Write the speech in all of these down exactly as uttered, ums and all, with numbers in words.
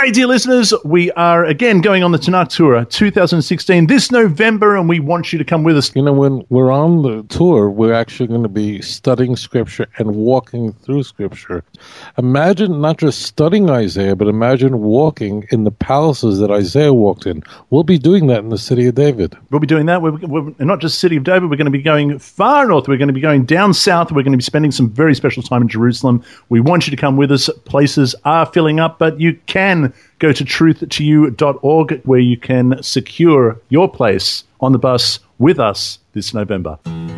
G'day, dear listeners. We are again going on the Tanakh Tour twenty sixteen this November, and we want you to come with us. You know, when we're on the tour, we're actually going to be studying Scripture and walking through Scripture. Imagine not just studying Isaiah, but imagine walking in the palaces that Isaiah walked in. We'll be doing that in the city of David. We'll be doing that. We're, we're not just city of David. We're going to be going far north. We're going to be going down south. We're going to be spending some very special time in Jerusalem. We want you to come with us. Places are filling up, but you can go to truth to you dot org where you can secure your place on the bus with us this November.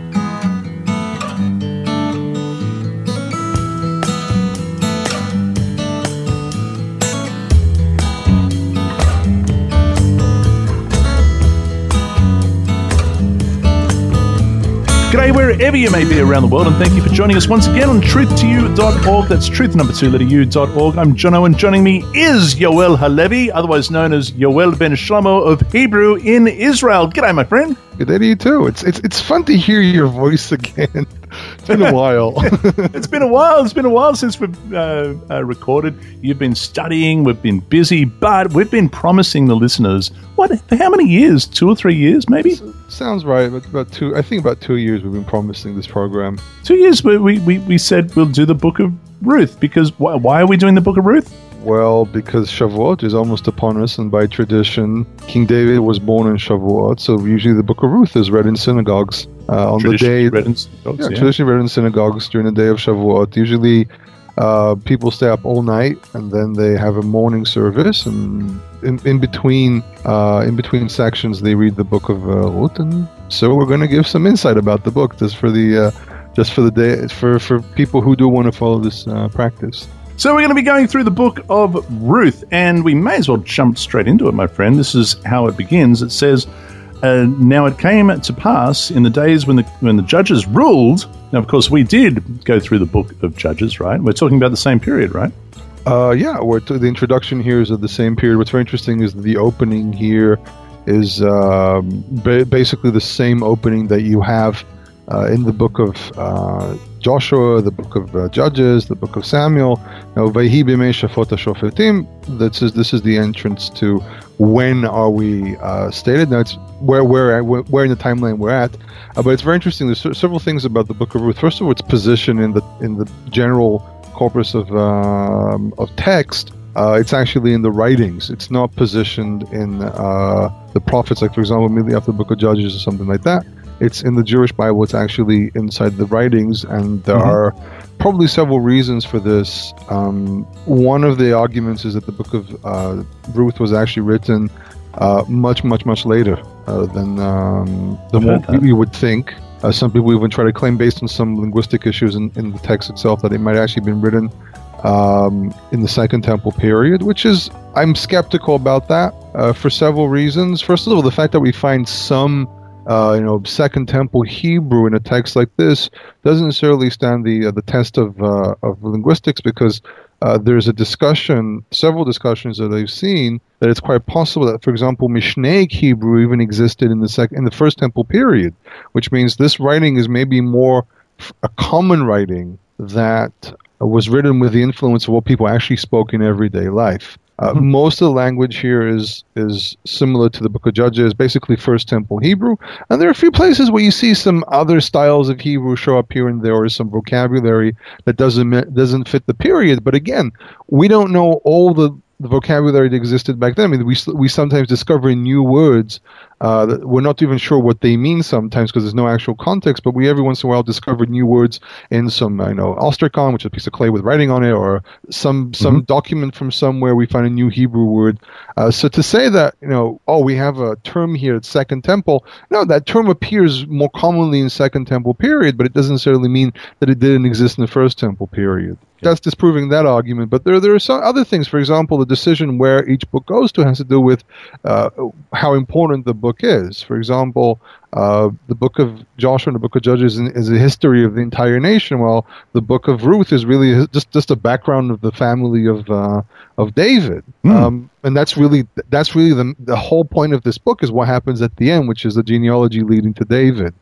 G'day, wherever you may be around the world, and thank you for joining us once again on truth to you dot org. That's truth number two, letter u dot org. I'm Jono, and joining me is Yoel Halevi, otherwise known as Yoel Ben Shlomo of Hebrew in Israel. G'day, my friend. G'day to you too. It's it's it's fun to hear your voice again. It's been a while. It's been a while. It's been a while since we've uh, uh, recorded. You've been studying. We've been busy, but we've been promising the listeners, what, for how many years? Two or three years, maybe? Sounds right. About, about two. I think about two years we've been promising this program. Two years. We we we, we said we'll do the Book of Ruth because why, why are we doing the Book of Ruth? Well, because Shavuot is almost upon us, and by tradition, King David was born in Shavuot, so usually the Book of Ruth is read in synagogues uh, on the day. Read in synagogues, yeah, yeah. Traditionally read in synagogues during the day of Shavuot. Usually, uh, people stay up all night, and then they have a morning service, and in, in between, uh, in between sections, they read the Book of uh, Ruth. And so, we're going to give some insight about the book, just for the, uh, just for the day, for for people who do want to follow this uh, practice. So we're going to be going through the book of Ruth, and we may as well jump straight into it, my friend. This is how it begins. It says, uh, now it came to pass in the days when the when the judges ruled. Now, of course, we did go through the book of Judges, right? We're talking about the same period, right? Uh, yeah, we're t- the introduction here is of the same period. What's very interesting is the opening here is um, ba- basically the same opening that you have uh, in the book of uh, Joshua, the book of uh, Judges, the book of Samuel. Now, Vayhi b'mei shafot hashofetim. This is this is the entrance to when are we uh, stated. Now, it's where where where in the timeline we're at. Uh, but it's very interesting. There's several things about the book of Ruth. First of all, its position in the in the general corpus of um, of text. Uh, it's actually in the writings. It's not positioned in uh, the prophets, like for example, immediately after the book of Judges or something like that. It's in the Jewish Bible. It's actually inside the writings, and there mm-hmm. are probably several reasons for this. Um, one of the arguments is that the book of uh, Ruth was actually written uh, much, much, much later uh, than um, the more you would think. Uh, some people even try to claim, based on some linguistic issues in, in the text itself, that it might have actually been written um, in the Second Temple period, which is, I'm skeptical about that uh, for several reasons. First of all, the fact that we find some Uh, you know, Second Temple Hebrew in a text like this doesn't necessarily stand the uh, the test of uh, of linguistics, because uh, there's a discussion, several discussions that I've seen, that it's quite possible that, for example, Mishnaic Hebrew even existed in the sec- in the First Temple period, which means this writing is maybe more f- a common writing that was written with the influence of what people actually spoke in everyday life. Uh, mm-hmm. Most of the language here is is similar to the Book of Judges, basically First Temple Hebrew. And there are a few places where you see some other styles of Hebrew show up here and there, or some vocabulary that doesn't doesn't fit the period. But again, we don't know all the, the vocabulary that existed back then. I mean, we we sometimes discover new words uh, that we're not even sure what they mean sometimes, because there's no actual context. But we every once in a while discover new words in some, I know, ostracon, which is a piece of clay with writing on it, or some some mm-hmm. document from somewhere. We find a new Hebrew word. Uh, so to say that, you know, oh, we have a term here at Second Temple, no, that term appears more commonly in Second Temple period, but it doesn't necessarily mean that it didn't exist in the First Temple period. That's disproving that argument. But there, there are some other things. For example, the decision where each book goes to has to do with uh, how important the book is. For example, uh, the book of Joshua and the book of Judges is a history of the entire nation, while the book of Ruth is really just, just a background of the family of uh, of David. Mm. Um, and that's really that's really the the whole point of this book, is what happens at the end, which is the genealogy leading to David.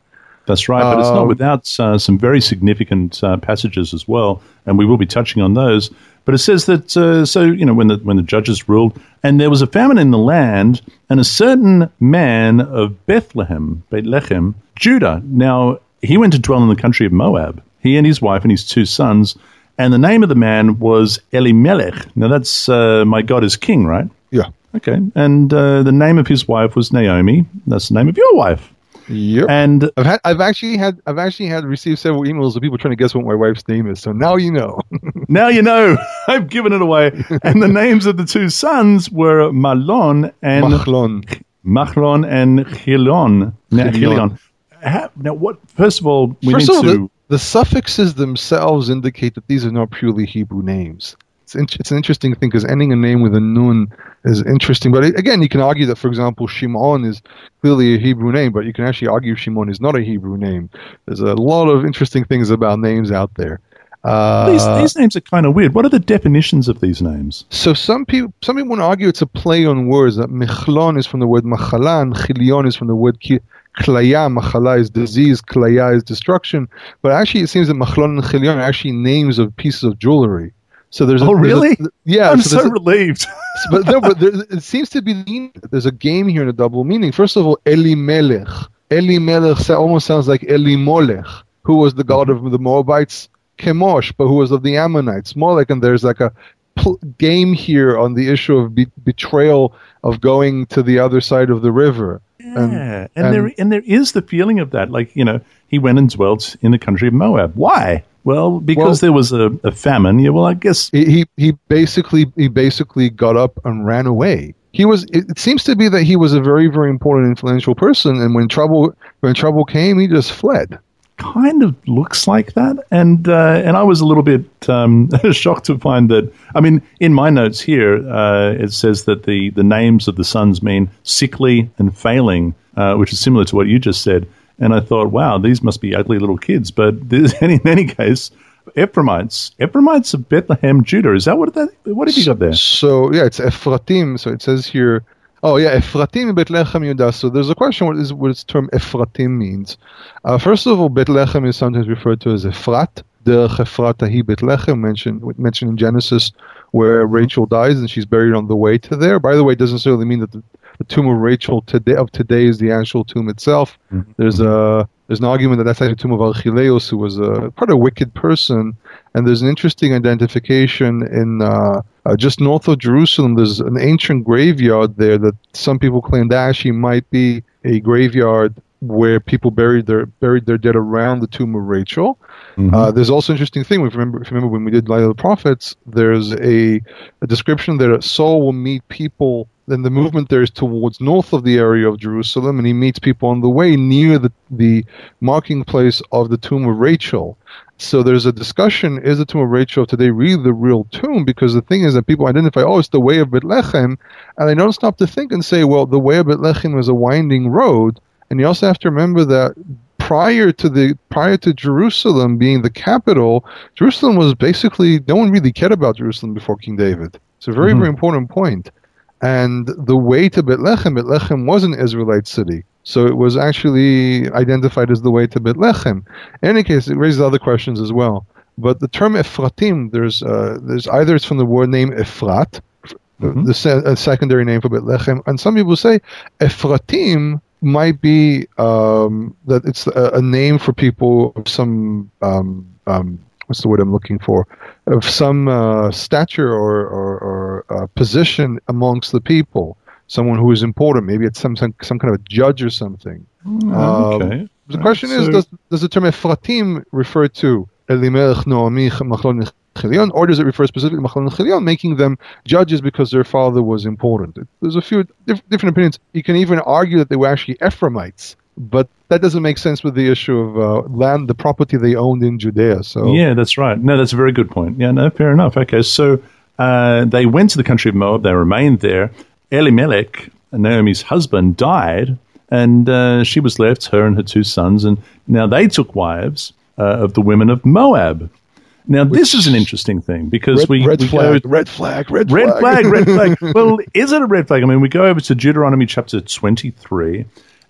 That's right, but it's not Um, without uh, some very significant uh, passages as well, and we will be touching on those. But it says that, uh, so, you know, when the when the judges ruled, and there was a famine in the land, and a certain man of Bethlehem, Bethlehem, Judah. Now, he went to dwell in the country of Moab, he and his wife and his two sons, and the name of the man was Elimelech. Now, that's uh, my God is king, right? Yeah. Okay, and uh, the name of his wife was Naomi. That's the name of your wife. Yep. And I've had, I've actually had, I've actually had received several emails of people trying to guess what my wife's name is. So now you know. now you know. I've given it away. And the names of the two sons were Malon and Machlon. Machlon and Chilon. Now, Chilion. Chilion. How, now, what? First of all, we First need of all, to. the, the suffixes themselves indicate that these are not purely Hebrew names. It's, in, it's an interesting thing because ending a name with a nun is interesting. But again, you can argue that, for example, Shimon is clearly a Hebrew name, but you can actually argue Shimon is not a Hebrew name. There's a lot of interesting things about names out there. Uh, these, these names are kind of weird. What are the definitions of these names? So some people, some people want to argue it's a play on words. That Mechlon is from the word machala, and Chilion is from the word ki, klaya. Machala is disease, klaya is destruction. But actually, it seems that Machlon and Chilion are actually names of pieces of jewelry. So there's a, oh, really? There's a, yeah. I'm so, so a, relieved. but no, but there, it seems to be there's a game here in a double meaning. First of all, Elimelech. Elimelech almost sounds like Elimolech, who was the god of the Moabites. Chemosh, but who was of the Ammonites. Molech, and there's like a pl- game here on the issue of be- betrayal of going to the other side of the river. Yeah, and, and, and there and there is the feeling of that. Like, you know, he went and dwelt in the country of Moab. Why? Well, because well, there was a, a famine. Yeah, well, I guess he, he he basically he basically got up and ran away. He was. It, it seems to be that he was a very very important influential person, and when trouble when trouble came, he just fled. Kind of looks like that, and uh, and I was a little bit um, shocked to find that. I mean, in my notes here, uh, it says that the, the names of the sons mean sickly and failing, uh, which is similar to what you just said. And I thought, wow, these must be ugly little kids. But this, in any case, Ephraimites, Ephraimites of Bethlehem, Judah. Is that what that? What have you got there? So yeah, it's Ephratim. So it says here. Oh yeah, Ephratim Bethlehem Yudah. So there's a question: what is what this term Ephratim means? Uh, first of all, Bethlehem is sometimes referred to as Ephrat. The Ephrata hi Bethlehem mentioned mentioned in Genesis, where Rachel dies and she's buried on the way to there. By the way, it doesn't necessarily mean that the, the tomb of Rachel today of today is the actual tomb itself. Mm-hmm. There's a there's an argument that that's actually the tomb of Archelaus, who was a quite a wicked person. And there's an interesting identification in uh, uh, just north of Jerusalem. There's an ancient graveyard there that some people claim that actually might be a graveyard where people buried their buried their dead around the tomb of Rachel. Mm-hmm. Uh, there's also an interesting thing. If you remember, if you remember when we did Light of the Prophets, there's a, a description that Saul will meet people. Then the movement there is towards north of the area of Jerusalem, and he meets people on the way near the, the marking place of the tomb of Rachel. So there's a discussion, is the tomb of Rachel today really the real tomb? Because the thing is that people identify, oh, it's the way of Bethlehem, and they don't stop to think and say, well, the way of Bethlehem was a winding road, and you also have to remember that prior to the prior to Jerusalem being the capital, Jerusalem was basically, no one really cared about Jerusalem before King David. It's a very, mm-hmm. very important point. And the way to Bethlehem, Bethlehem was an Israelite city. So it was actually identified as the way to Bethlehem. In any case, it raises other questions as well. But the term Ephratim, there's uh, there's either it's from the word name Ephrat, mm-hmm. the se- a secondary name for Bethlehem, and some people say Ephratim might be um, that it's a, a name for people of some um, um, what's the word I'm looking for, of some uh, stature or, or, or uh, position amongst the people, someone who is important. Maybe it's some some, some kind of a judge or something. Oh, okay. Um, the question so, is, does, does the term Ephratim refer to Elimelech, Naomi, Machlon, Chilion, or does it refer specifically to Machlon and Chilion, making them judges because their father was important? There's a few diff- different opinions. You can even argue that they were actually Ephraimites, but that doesn't make sense with the issue of uh, land, the property they owned in Judea. So yeah, that's right. No, that's a very good point. Yeah, no, fair enough. Okay, so uh, they went to the country of Moab. They remained there. Elimelech, Naomi's husband, died, and uh, she was left, her and her two sons, and now they took wives uh, of the women of Moab. Now, Which, this is an interesting thing because red, we... Red we flag, go, red flag, red, red flag. flag, red flag. Well, is it a red flag? I mean, we go over to Deuteronomy chapter twenty-three,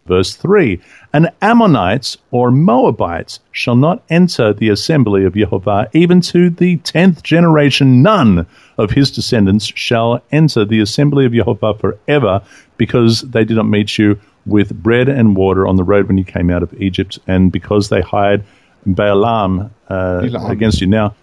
Verse three, an Ammonite or Moabite shall not enter the assembly of Yehovah, even to the tenth generation. None of his descendants shall enter the assembly of Yehovah forever, because they did not meet you with bread and water on the road when you came out of Egypt, and because they hired Baalam uh, against you. Now,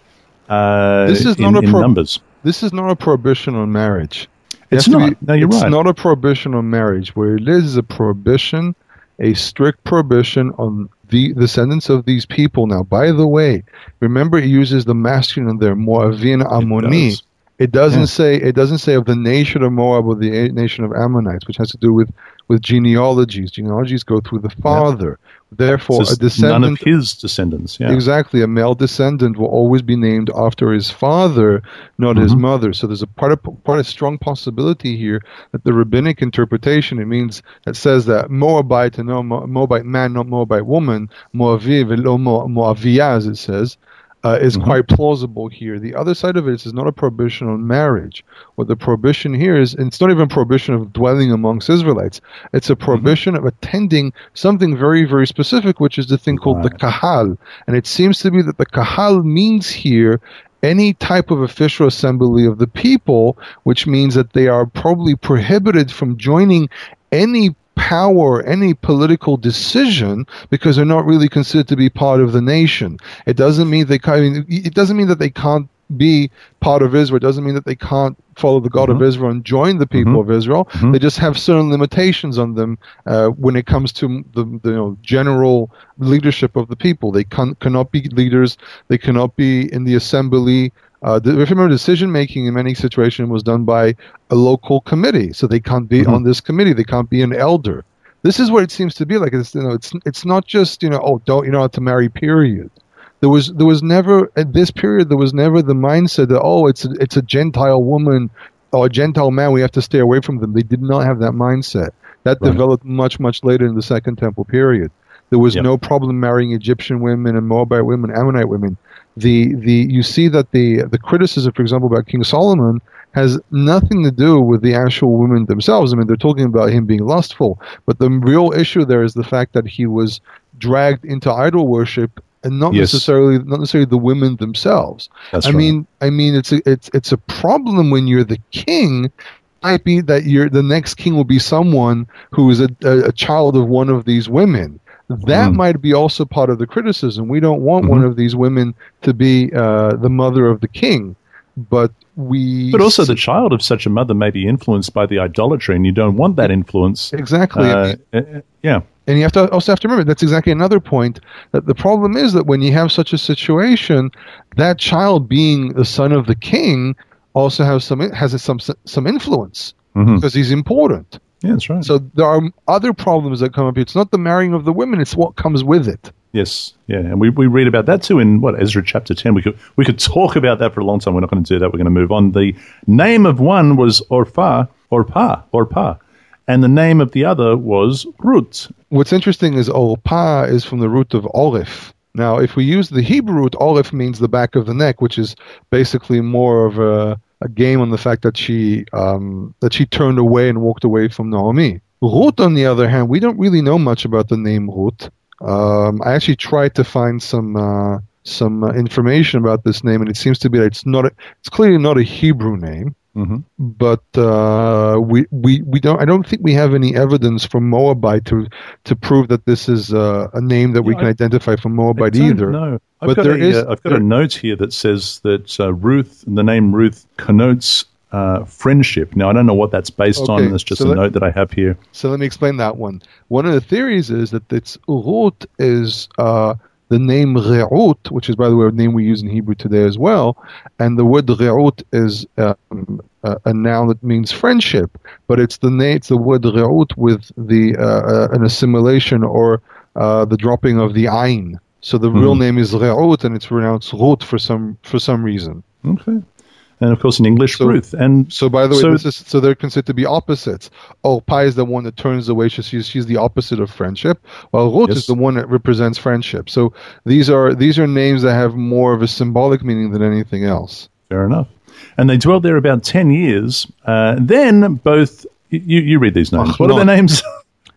uh, this is in, not a pro- in numbers. This is not a prohibition on marriage. It's not. Be, no, you're it's right. It's not a prohibition on marriage. Where it is a prohibition, a strict prohibition on the descendants of these people. Now, by the way, remember it uses the masculine there, Moavin Ammoni. It, it doesn't yeah. say it doesn't say of the nation of Moab or the nation of Ammonites, which has to do with, with genealogies. Genealogies go through the father. Yeah. Therefore, a descendant, none of his descendants. Yeah. Exactly. A male descendant will always be named after his father, not mm-hmm. his mother. So there's a part of, quite a strong possibility here that the rabbinic interpretation, it means, it says that Moabite and no Moabite man, not Moabite woman, Moaviv and Moaviyah, as it says, Uh, is mm-hmm. quite plausible here. The other side of it is, is not a prohibition on marriage. What the prohibition here is, and it's not even a prohibition of dwelling amongst Israelites. It's a prohibition mm-hmm. of attending something very, very specific, which is the thing called right. the kahal. And it seems to be that the kahal means here any type of official assembly of the people, which means that they are probably prohibited from joining any power, any political decision, because they're not really considered to be part of the nation. It doesn't mean they I mean, it doesn't mean that they can't be part of Israel. It doesn't mean that they can't follow the God mm-hmm. of Israel and join the people mm-hmm. of Israel. Mm-hmm. They just have certain limitations on them uh, when it comes to the, the you know, general leadership of the people. They can, cannot be leaders. They cannot be in the assembly. Uh, the, if you remember, decision-making in many situations was done by a local committee, so they can't be mm-hmm. on this committee. They can't be an elder. This is what it seems to be like. It's, you know, it's it's not just, you know, oh, don't you know how to marry, period. There was there was never, at this period, there was never the mindset that, oh, it's a, it's a Gentile woman or a Gentile man, we have to stay away from them. They did not have that mindset. That right. developed much, much later in the Second Temple period. There was yep. no problem marrying Egyptian women and Moabite women, Ammonite women. The the you see that the the criticism, for example, about King Solomon has nothing to do with the actual women themselves. I mean, they're talking about him being lustful, but the real issue there is the fact that he was dragged into idol worship, and not yes. necessarily not necessarily the women themselves. That's I right. mean, I mean, it's a, it's it's a problem when you're the king. It might be that you're the next king will be someone who is a, a, a child of one of these women. That mm. might be also part of the criticism. We don't want mm-hmm. one of these women to be uh, the mother of the king, but we. But also, the child of such a mother may be influenced by the idolatry, and you don't want that influence. Exactly. Uh, uh, yeah. And you have to also have to remember that's exactly another point. That the problem is that when you have such a situation, that child being the son of the king also has some has some some influence mm-hmm. because he's important. Yeah, that's right. So there are other problems that come up here. It's not the marrying of the women; it's what comes with it. Yes, yeah, and we, we read about that too in what Ezra chapter ten. We could we could talk about that for a long time. We're not going to do that. We're going to move on. The name of one was Orpah, Orpah, Orpah, and the name of the other was Ruth. What's interesting is Orpah is from the root of Orif. Now, if we use the Hebrew root, Orif means the back of the neck, which is basically more of a a game on the fact that she um, that she turned away and walked away from Naomi. Ruth, on the other hand, we don't really know much about the name Ruth. Um, I actually tried to find some uh, some uh, information about this name, and it seems to be that it's not a, it's clearly not a Hebrew name. Mm-hmm. But uh, we, we we don't I don't think we have any evidence from Moabite to to prove that this is uh, a name that yeah, we can I, identify from Moabite either. No, I've but got there a, is, uh, I've got there, a note here that says that uh, Ruth, the name Ruth, connotes uh, friendship. Now I don't know what that's based okay, on. It's just so a let, note that I have here. So let me explain that one. One of the theories is that it's Ruth is. Uh, The name Re'ut, which is, by the way, a name we use in Hebrew today as well, and the word Re'ut is um, a, a noun that means friendship, but it's the name, it's the word Re'ut with the uh, uh, an assimilation or uh, the dropping of the ayin. So the mm-hmm. real name is Re'ut, and it's pronounced Ruth for some for some reason. Okay. And of course, in English, so, Ruth. And so, by the way, so, this is, so they're considered to be opposites. Orpah is the one that turns away; she's she's the opposite of friendship, while Ruth yes. is the one that represents friendship. So these are these are names that have more of a symbolic meaning than anything else. Fair enough. And they dwelled there about ten years. Uh, then both you you read these names. What are their names?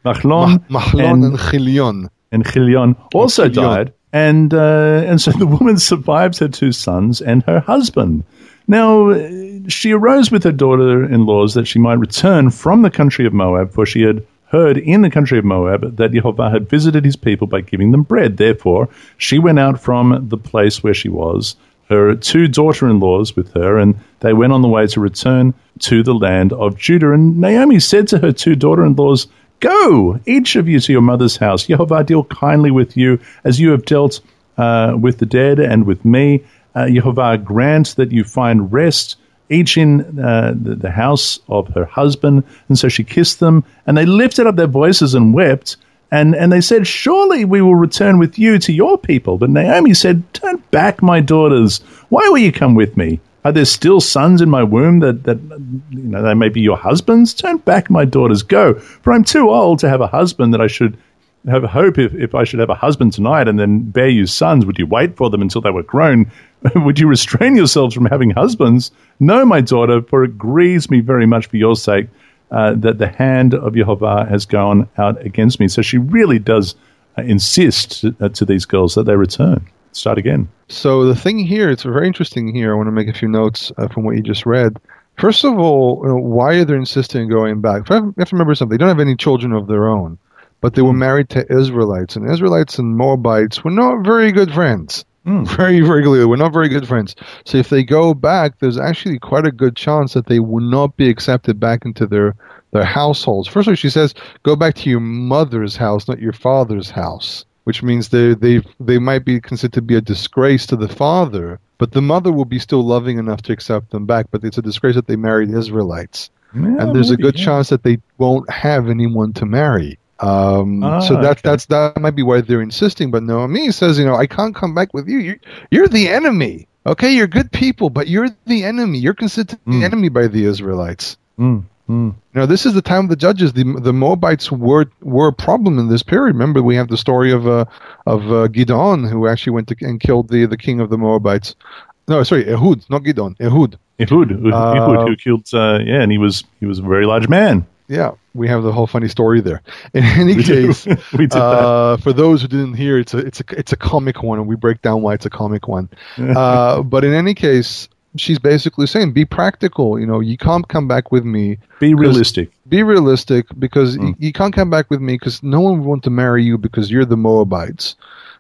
Machlon, Mah- Machlon and, and Chilion. And Chilion also Chilion. died. And uh, and so the woman survives her two sons and her husband. Now, she arose with her daughter-in-laws that she might return from the country of Moab, for she had heard in the country of Moab that Yehovah had visited his people by giving them bread. Therefore, she went out from the place where she was, her two daughter-in-laws with her, and they went on the way to return to the land of Judah. And Naomi said to her two daughter-in-laws, "Go, each of you to your mother's house. Yehovah deal kindly with you, as you have dealt uh, with the dead and with me. Uh, Yehovah grant that you find rest, each in uh, the, the house of her husband." And so she kissed them, and they lifted up their voices and wept. And, and they said, "Surely we will return with you to your people." But Naomi said, "Turn back, my daughters. Why will you come with me? Are there still sons in my womb that, that you know, they may be your husbands? Turn back, my daughters, go. For I'm too old to have a husband that I should have hope if, if I should have a husband tonight and then bear you sons. Would you wait for them until they were grown? Would you restrain yourselves from having husbands? No, my daughter, for it grieves me very much for your sake uh, that the hand of Yehovah has gone out against me." So she really does uh, insist to, uh, to these girls that they return. Start again. So the thing here, it's very interesting here. I want to make a few notes uh, from what you just read. First of all, you know, why are they insisting on going back? You have to remember something. They don't have any children of their own, but they were married to Israelites, and Israelites and Moabites were not very good friends. Mm. Very, very clearly, we're not very good friends. So if they go back, there's actually quite a good chance that they will not be accepted back into their, their households. First of all, she says, go back to your mother's house, not your father's house, which means they they they might be considered to be a disgrace to the father, but the mother will be still loving enough to accept them back. But it's a disgrace that they married Israelites, yeah, and there's maybe, a good yeah. chance that they won't have anyone to marry. Um, ah, so that's okay. that's that might be why they're insisting. But Naomi says, you know, I can't come back with you. You're, you're the enemy. Okay, you're good people, but you're the enemy. You're considered mm. the enemy by the Israelites. Mm. Mm. You know, this is the time of the judges. The the Moabites were were a problem in this period. Remember, we have the story of uh, of uh, Gideon, who actually went to, and killed the, the king of the Moabites. No, sorry, Ehud, not Gideon, Ehud. Ehud, Ehud, uh, who killed? Uh, yeah, and he was he was a very large man. Yeah, we have the whole funny story there. In any we case, we did uh, for those who didn't hear, it's a it's a it's a comic one, and we break down why it's a comic one. uh, but in any case, she's basically saying, be practical. You know, you can't come back with me. Be realistic. Be realistic, because mm. you, you can't come back with me because no one will want to marry you because you're the Moabites.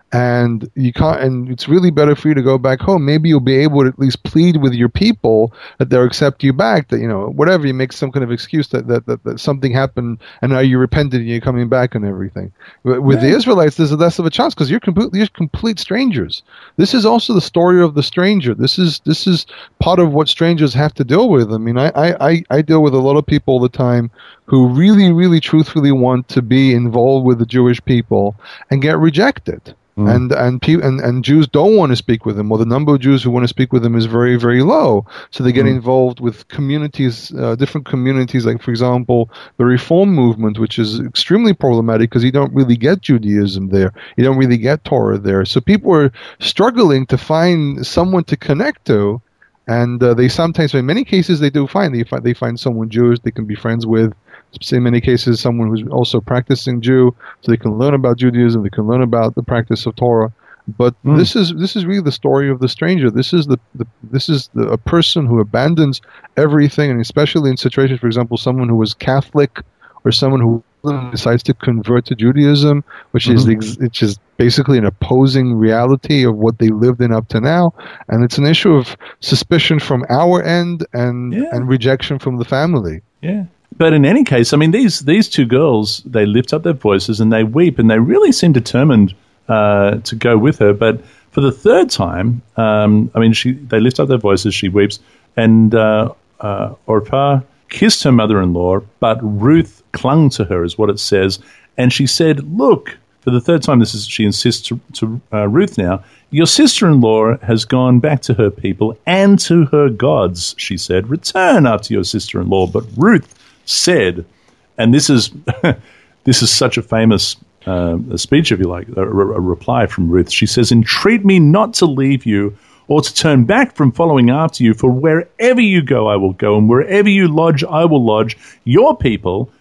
And you can't, and it's really better for you to go back home. Maybe you'll be able to at least plead with your people that they'll accept you back. That, you know, whatever, you make some kind of excuse that that, that, that something happened and now you repented and you're coming back and everything. With yeah. the Israelites, there's less of a chance because you're complete, you're complete strangers. This is also the story of the stranger. This is this is part of what strangers have to deal with. I mean, I I, I deal with a lot of people all the time who really, really, truthfully want to be involved with the Jewish people and get rejected. Mm. And and, pe- and and Jews don't want to speak with them, or the number of Jews who want to speak with them is very, very low. So they get mm. involved with communities, uh, different communities, like, for example, the Reform movement, which is extremely problematic because you don't really get Judaism there. You don't really get Torah there. So people are struggling to find someone to connect to. And uh, they sometimes, in many cases, they do find, they find, they find someone Jewish they can be friends with. In many cases, someone who's also practicing Jew, so they can learn about Judaism, they can learn about the practice of Torah. But mm. this is this is really the story of the stranger. This is the, the this is the, a person who abandons everything, and especially in situations, for example, someone who was Catholic or someone who decides to convert to Judaism, which mm-hmm. is the, which is basically an opposing reality of what they lived in up to now, and it's an issue of suspicion from our end and yeah. and rejection from the family. Yeah. But in any case, I mean, these these two girls, they lift up their voices and they weep, and they really seem determined uh, to go with her. But for the third time, um, I mean, she they lift up their voices, she weeps, and uh, uh, Orpah kissed her mother-in-law, but Ruth clung to her, is what it says. And she said, look, for the third time, this is she insists to, to uh, Ruth now, your sister-in-law has gone back to her people and to her gods, she said. Return after your sister-in-law. But Ruth said, and this is this is such a famous uh, a speech, if you like, a, a reply from Ruth. She says, entreat me not to leave you or to turn back from following after you, for wherever you go I will go, and wherever you lodge I will lodge. Your people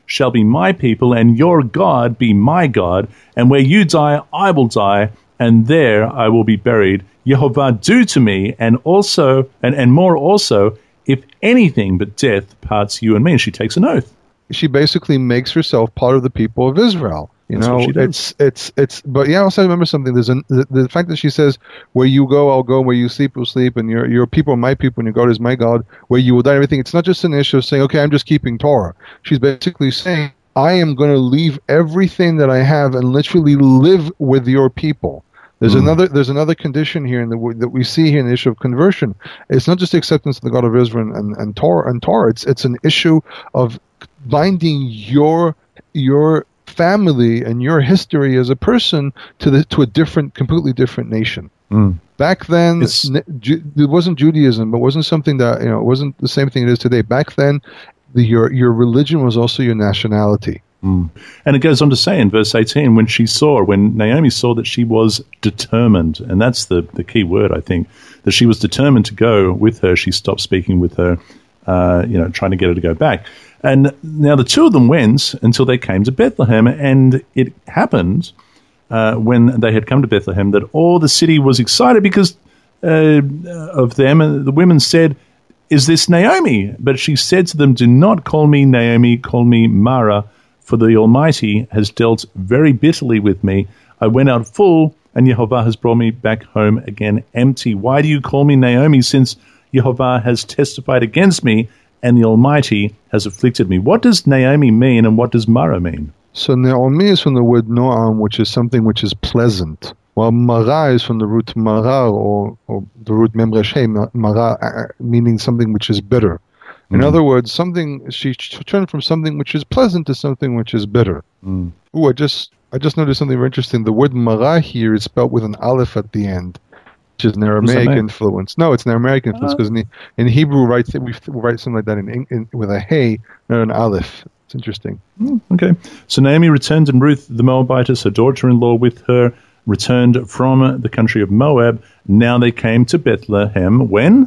shall be my people, and your God be my God. And where you die, I will die, and there I will be buried. Yehovah do to me, and also, and, and more also, if anything but death parts you and me. And she takes an oath. She basically makes herself part of the people of Israel. You That's know, what she does. it's it's it's. But yeah, also remember something. There's an, the, the fact that she says, "Where you go, I'll go. Where you sleep, you'll sleep." And your your people are my people, and your God is my God. Where you will die, everything. It's not just an issue of saying, "Okay, I'm just keeping Torah." She's basically saying, "I am going to leave everything that I have and literally live with your people." There's mm. another there's another condition here in the, that we see here in the issue of conversion. It's not just acceptance of the God of Israel and, and Torah and Torah. It's it's an issue of binding your your family and your history as a person to the to a different, completely different nation. Mm. Back then, ne, Ju, it wasn't Judaism, but it wasn't something that, you know, it wasn't the same thing it is today. Back then, the, your your religion was also your nationality. Mm. And it goes on to say in verse eighteen, when she saw, when Naomi saw that she was determined, and that's the, the key word, I think, that she was determined to go with her, she stopped speaking with her, uh, you know, trying to get her to go back. And now the two of them went until they came to Bethlehem, and it happened uh, when they had come to Bethlehem that all the city was excited because uh, of them. And the women said, "Is this Naomi?" But she said to them, "Do not call me Naomi, call me Mara, for the Almighty has dealt very bitterly with me. I went out full, and Yehovah has brought me back home again empty. Why do you call me Naomi, since Yehovah has testified against me, and the Almighty has afflicted me?" What does Naomi mean, and what does Mara mean? So Naomi is from the word noam, which is something which is pleasant, while Mara is from the root Mara, or, or the root Memreshe, Mara, meaning something which is bitter. In mm. other words, something she turned from something which is pleasant to something which is bitter. Mm. Ooh, I just I just noticed something very interesting. The word Mara here is spelled with an aleph at the end, which is an Aramaic influence. No, it's an Aramaic influence because in, in Hebrew, write, we write something like that in, in, with a hey, not an aleph. It's interesting. Mm, okay. So Naomi returned, and Ruth the Moabitess, her daughter-in-law, with her, returned from the country of Moab. Now they came to Bethlehem. When?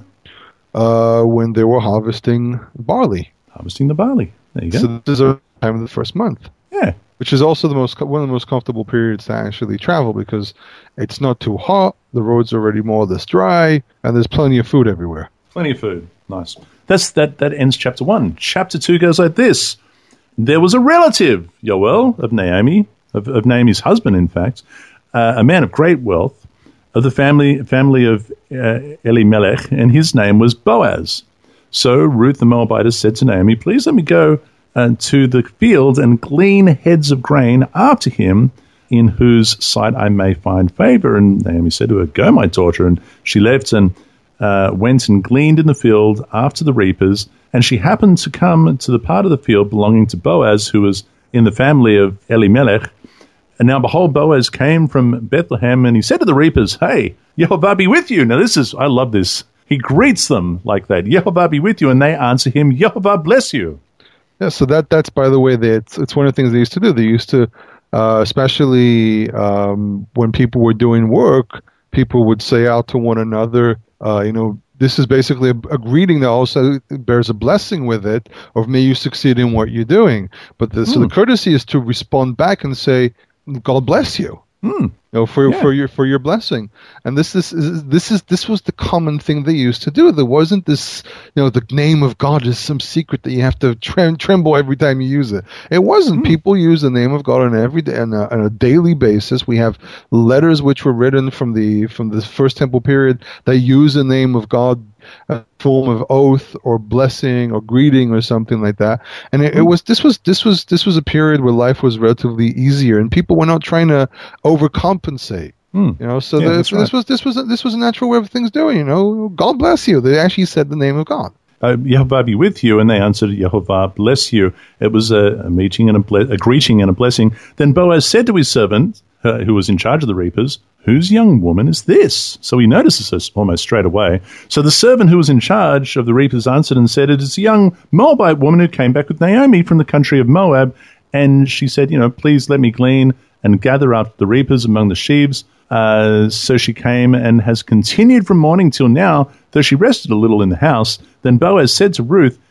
Uh, when they were harvesting barley. Harvesting the barley. There you go. So this is the time of the first month. Yeah. Which is also the most one of the most comfortable periods to actually travel because it's not too hot, the roads are already more or less dry, and there's plenty of food everywhere. Plenty of food. Nice. That's that. That ends chapter one. Chapter two goes like this: there was a relative, Yoel, of Naomi, of, of Naomi's husband, in fact, uh, a man of great wealth, of the family family of uh, Elimelech, and his name was Boaz. So Ruth the Moabitess said to Naomi, "Please let me go uh, to the field and glean heads of grain after him, in whose sight I may find favor." And Naomi said to her, "Go, my daughter." And she left and uh, went and gleaned in the field after the reapers. And she happened to come to the part of the field belonging to Boaz, who was in the family of Elimelech. And now, behold, Boaz came from Bethlehem, and he said to the reapers, "Hey, Yehovah be with you." Now, this is, I love this. He greets them like that. "Yehovah be with you." And they answer him, "Yehovah bless you." Yeah, so that that's, by the way, they, it's, it's one of the things they used to do. They used to, uh, especially um, when people were doing work, people would say out to one another, uh, you know, this is basically a, a greeting that also bears a blessing with it, of may you succeed in what you're doing. But the, mm. so the courtesy is to respond back and say, "God bless you." Mm. You know, for yeah. for your for your blessing. And this is this is this was the common thing they used to do. There wasn't this, you know, the name of God is some secret that you have to trem- tremble every time you use it. It wasn't. Mm. People use the name of God on every day, on a, on a daily basis. We have letters which were written from the from the First Temple period that use the name of God, a form of oath or blessing or greeting or something like that. And it, it was this was this was this was a period where life was relatively easier and people were not trying to overcompensate. Hmm. You know, so yeah, the, this right. was this was a, this was a natural way of things doing. You know, God bless you. They actually said the name of God. Uh, Yehovah be with you, and they answered, "Yehovah bless you." It was a, a meeting and a, ble- a greeting and a blessing. Then Boaz said to his servant, uh, who was in charge of the reapers, "Whose young woman is this?" So he notices us almost straight away. So the servant who was in charge of the reapers answered and said, "It is a young Moabite woman who came back with Naomi from the country of Moab." And she said, "You know, please let me glean and gather up the reapers among the sheaves." Uh, so she came and has continued from morning till now, though she rested a little in the house. Then Boaz said to Ruth,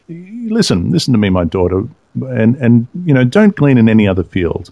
listen, listen to me, my daughter, and, and you know, don't glean in any other field.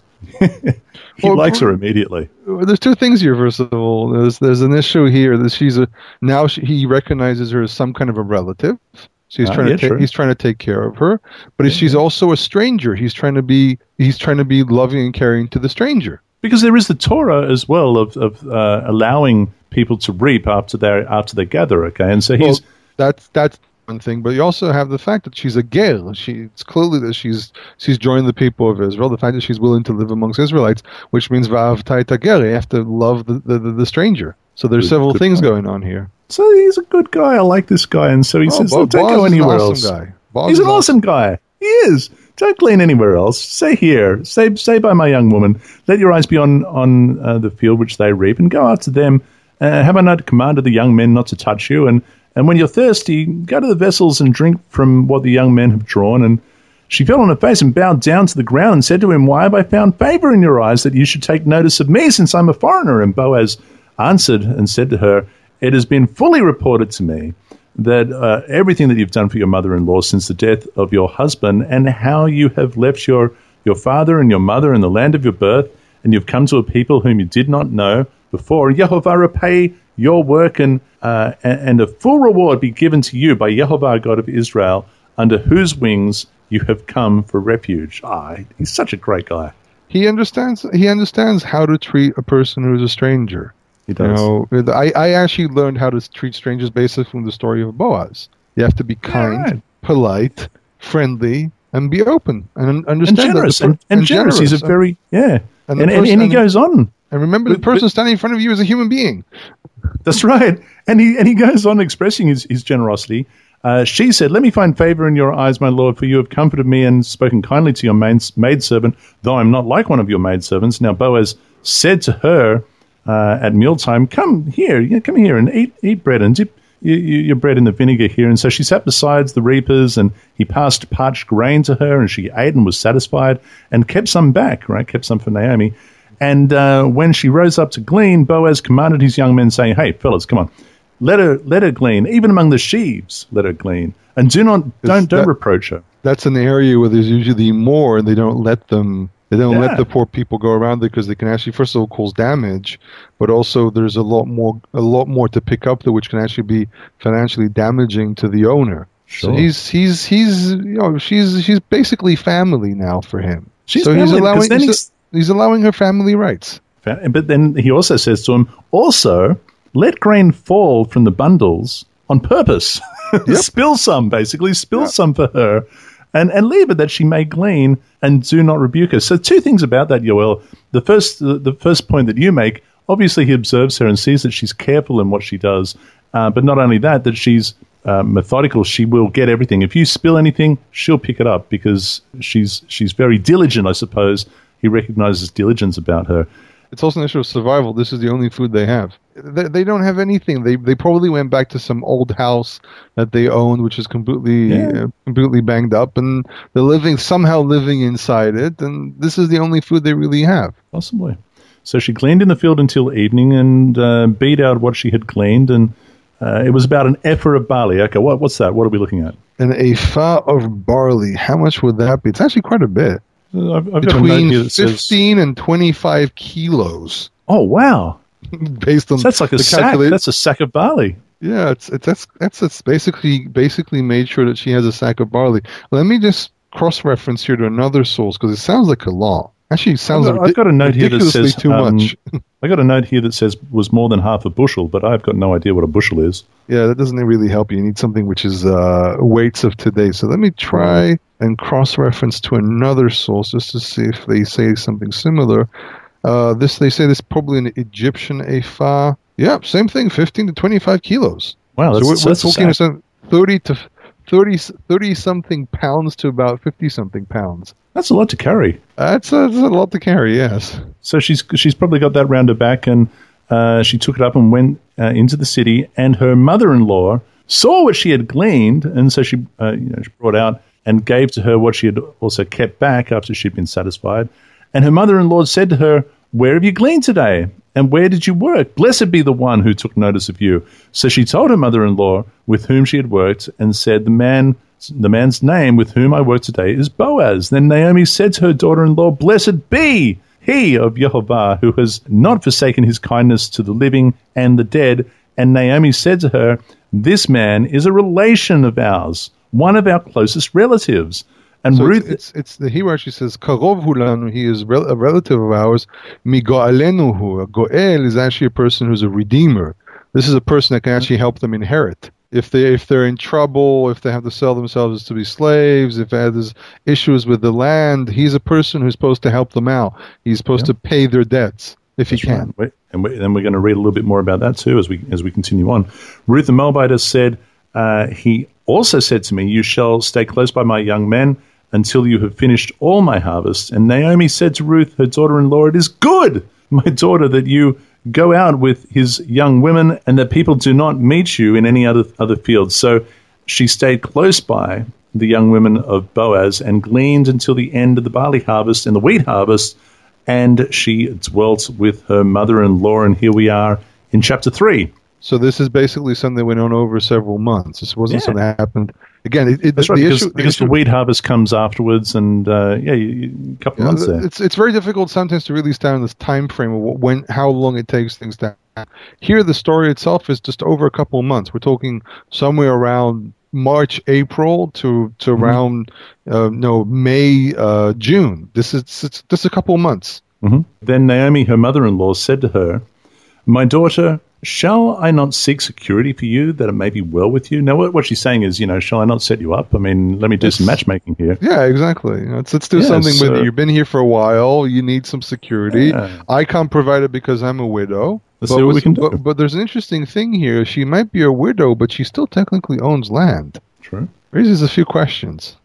He well, likes her immediately. There's two things here. First of all, there's there's an issue here that she's a now she, he recognizes her as some kind of a relative. So he's uh, trying yeah, to ta- he's trying to take care of her, but yeah, she's yeah. also a stranger. He's trying to be he's trying to be loving and caring to the stranger. Because there is the Torah as well of of uh, allowing people to reap after they after they gather. Okay, and so he's well, that's that's. one thing, but you also have the fact that she's a ger. She, it's clearly that she's she's joined the people of Israel. The fact that she's willing to live amongst Israelites, which means va'avta et ger. You have to love the, the, the, the stranger. So there's good, several good things point. going on here. So he's a good guy. I like this guy, and so he oh, says, Bo- "Don't Boaz go anywhere awesome else." Guy. He's an awesome guy. He is. Don't glean anywhere else. Stay here. Stay, stay by my young woman. Let your eyes be on on uh, the field which they reap, and go after them. Uh, have I not commanded the young men not to touch you? And And when you're thirsty, go to the vessels and drink from what the young men have drawn. And she fell on her face and bowed down to the ground and said to him, "Why have I found favor in your eyes that you should take notice of me, since I'm a foreigner?" And Boaz answered and said to her, "It has been fully reported to me that uh, everything that you've done for your mother-in-law since the death of your husband, and how you have left your, your father and your mother in the land of your birth, and you've come to a people whom you did not know before. Yehovah repay your work, and uh, and a full reward be given to you by Yehovah, God of Israel, under whose wings you have come for refuge." Ah, he's such a great guy. He understands. He understands how to treat a person who is a stranger. He does. You know, I, I actually learned how to treat strangers basically from the story of Boaz. You have to be kind, yeah, right. polite, friendly, and be open and understand and generous. That and, and, and generous. He's a very yeah. And, and, person, and he goes on. And remember, the person standing in front of you is a human being. That's right. And he and he goes on expressing his, his generosity. Uh, she said, "Let me find favor in your eyes, my lord, for you have comforted me and spoken kindly to your maid, maidservant, though I'm not like one of your maidservants." Now Boaz said to her uh, at mealtime, "Come here, come here and eat eat bread and dip your, your bread in the vinegar here." And so she sat beside the reapers, and he passed parched grain to her, and she ate and was satisfied and kept some back, right, kept some for Naomi. And uh, when she rose up to glean, Boaz commanded his young men, saying, "Hey, fellas, come on, let her let her glean. Even among the sheaves, let her glean, and do not don't don't that, reproach her." That's an area where there's usually more, and they don't let them. They don't yeah. let the poor people go around there because they can actually, first of all, cause damage, but also there's a lot more a lot more to pick up there, which can actually be financially damaging to the owner. Sure. So he's he's he's you know she's she's basically family now for him. She's so family, he's allowing. Then he's, He's allowing her family rights. But then he also says to him, also, let grain fall from the bundles on purpose. Yep. Spill some, basically. Spill yep. some for her. And, and leave it that she may glean and do not rebuke her. So two things about that, Yoel. The first, the, the first point that you make, obviously he observes her and sees that she's careful in what she does. Uh, but not only that, that she's uh, methodical. She will get everything. If you spill anything, she'll pick it up because she's she's very diligent, I suppose. He recognizes diligence about her. It's also an issue of survival. This is the only food they have. They, they don't have anything. They they probably went back to some old house that they owned, which is completely yeah. uh, completely banged up, and they're living somehow living inside it. And this is the only food they really have. Possibly. So she gleaned in the field until evening and uh, beat out what she had gleaned, and uh, it was about an ephah of barley. Okay, what what's that? What are we looking at? An ephah of barley. How much would that be? It's actually quite a bit. I've, I've Between fifteen says, and twenty-five kilos. Oh wow! Based on so that's like a sack. Calculate- that's a sack of barley. Yeah, it's, it's that's that's that's basically basically made sure that she has a sack of barley. Let me just cross-reference here to another source because it sounds like a law. Actually, it sounds I've got, ridic- I've got a note here that says too um, much. I got a note here that says was more than half a bushel, but I've got no idea what a bushel is. Yeah, that doesn't really help you. You need something which is uh, weights of today. So let me try and cross-reference to another source just to see if they say something similar. Uh, this they say this is probably an Egyptian ephah. Yeah, same thing, fifteen to twenty-five kilos. Wow, that's, so we're, so we're that's talking about thirty to thirty, thirty something pounds to about fifty something pounds. That's a lot to carry. That's a, that's a lot to carry, yes. So she's she's probably got that round her back, and uh, she took it up and went uh, into the city. And her mother-in-law saw what she had gleaned, and so she, uh, you know, she brought out and gave to her what she had also kept back after she'd been satisfied. And her mother-in-law said to her, "Where have you gleaned today?" And where did you work? Blessed be the one who took notice of you. So she told her mother-in-law with whom she had worked and said, the man, the man's name with whom I work today is Boaz. Then Naomi said to her daughter-in-law, blessed be he of Jehovah who has not forsaken his kindness to the living and the dead. And Naomi said to her, this man is a relation of ours, one of our closest relatives. And so Ruth, it's, it's, it's the Hebrew actually says, Karov hu lanu, he is rel- a relative of ours. Mi go'alenu hu, a go'el is actually a person who's a redeemer. This is a person that can actually help them inherit. If they if they're in trouble, if they have to sell themselves to be slaves, if there's issues with the land, he's a person who's supposed to help them out. He's supposed yeah. to pay their debts if That's he can. Right. And we, then we're going to read a little bit more about that too as we as we continue on. Ruth the Moabitess said, uh, he also said to me, you shall stay close by my young men until you have finished all my harvest. And Naomi said to Ruth, her daughter-in-law, it is good, my daughter, that you go out with his young women and that people do not meet you in any other other fields. So she stayed close by the young women of Boaz and gleaned until the end of the barley harvest and the wheat harvest, and she dwelt with her mother-in-law. And here we are in chapter three. So this is basically something that went on over several months. This wasn't Yeah. something that happened. Again, it, it, That's the, right, the because, issue, the because issue, the wheat harvest comes afterwards, and uh, yeah, you, you, a couple Yeah, of months there. It's it's very difficult sometimes to really stand on this time frame of wh- when how long it takes things to happen. Here, the story itself is just over a couple of months. We're talking somewhere around March, April to to Mm-hmm. around uh, no May, uh, June. This is it's just a couple of months. Mm-hmm. Then Naomi, her mother-in-law, said to her, my daughter, shall I not seek security for you, that it may be well with you? Now, what, what she's saying is, you know, shall I not set you up? I mean, let me do It's- some matchmaking here. Yeah, exactly. You know, Let's let's do Yeah, something with so- it. You've been here for a while. You need some security. Yeah. I can't provide it because I'm a widow. Let's but, see what we what's- can do. but, but there's an interesting thing here. She might be a widow, but she still technically owns land. True. Raises a few questions.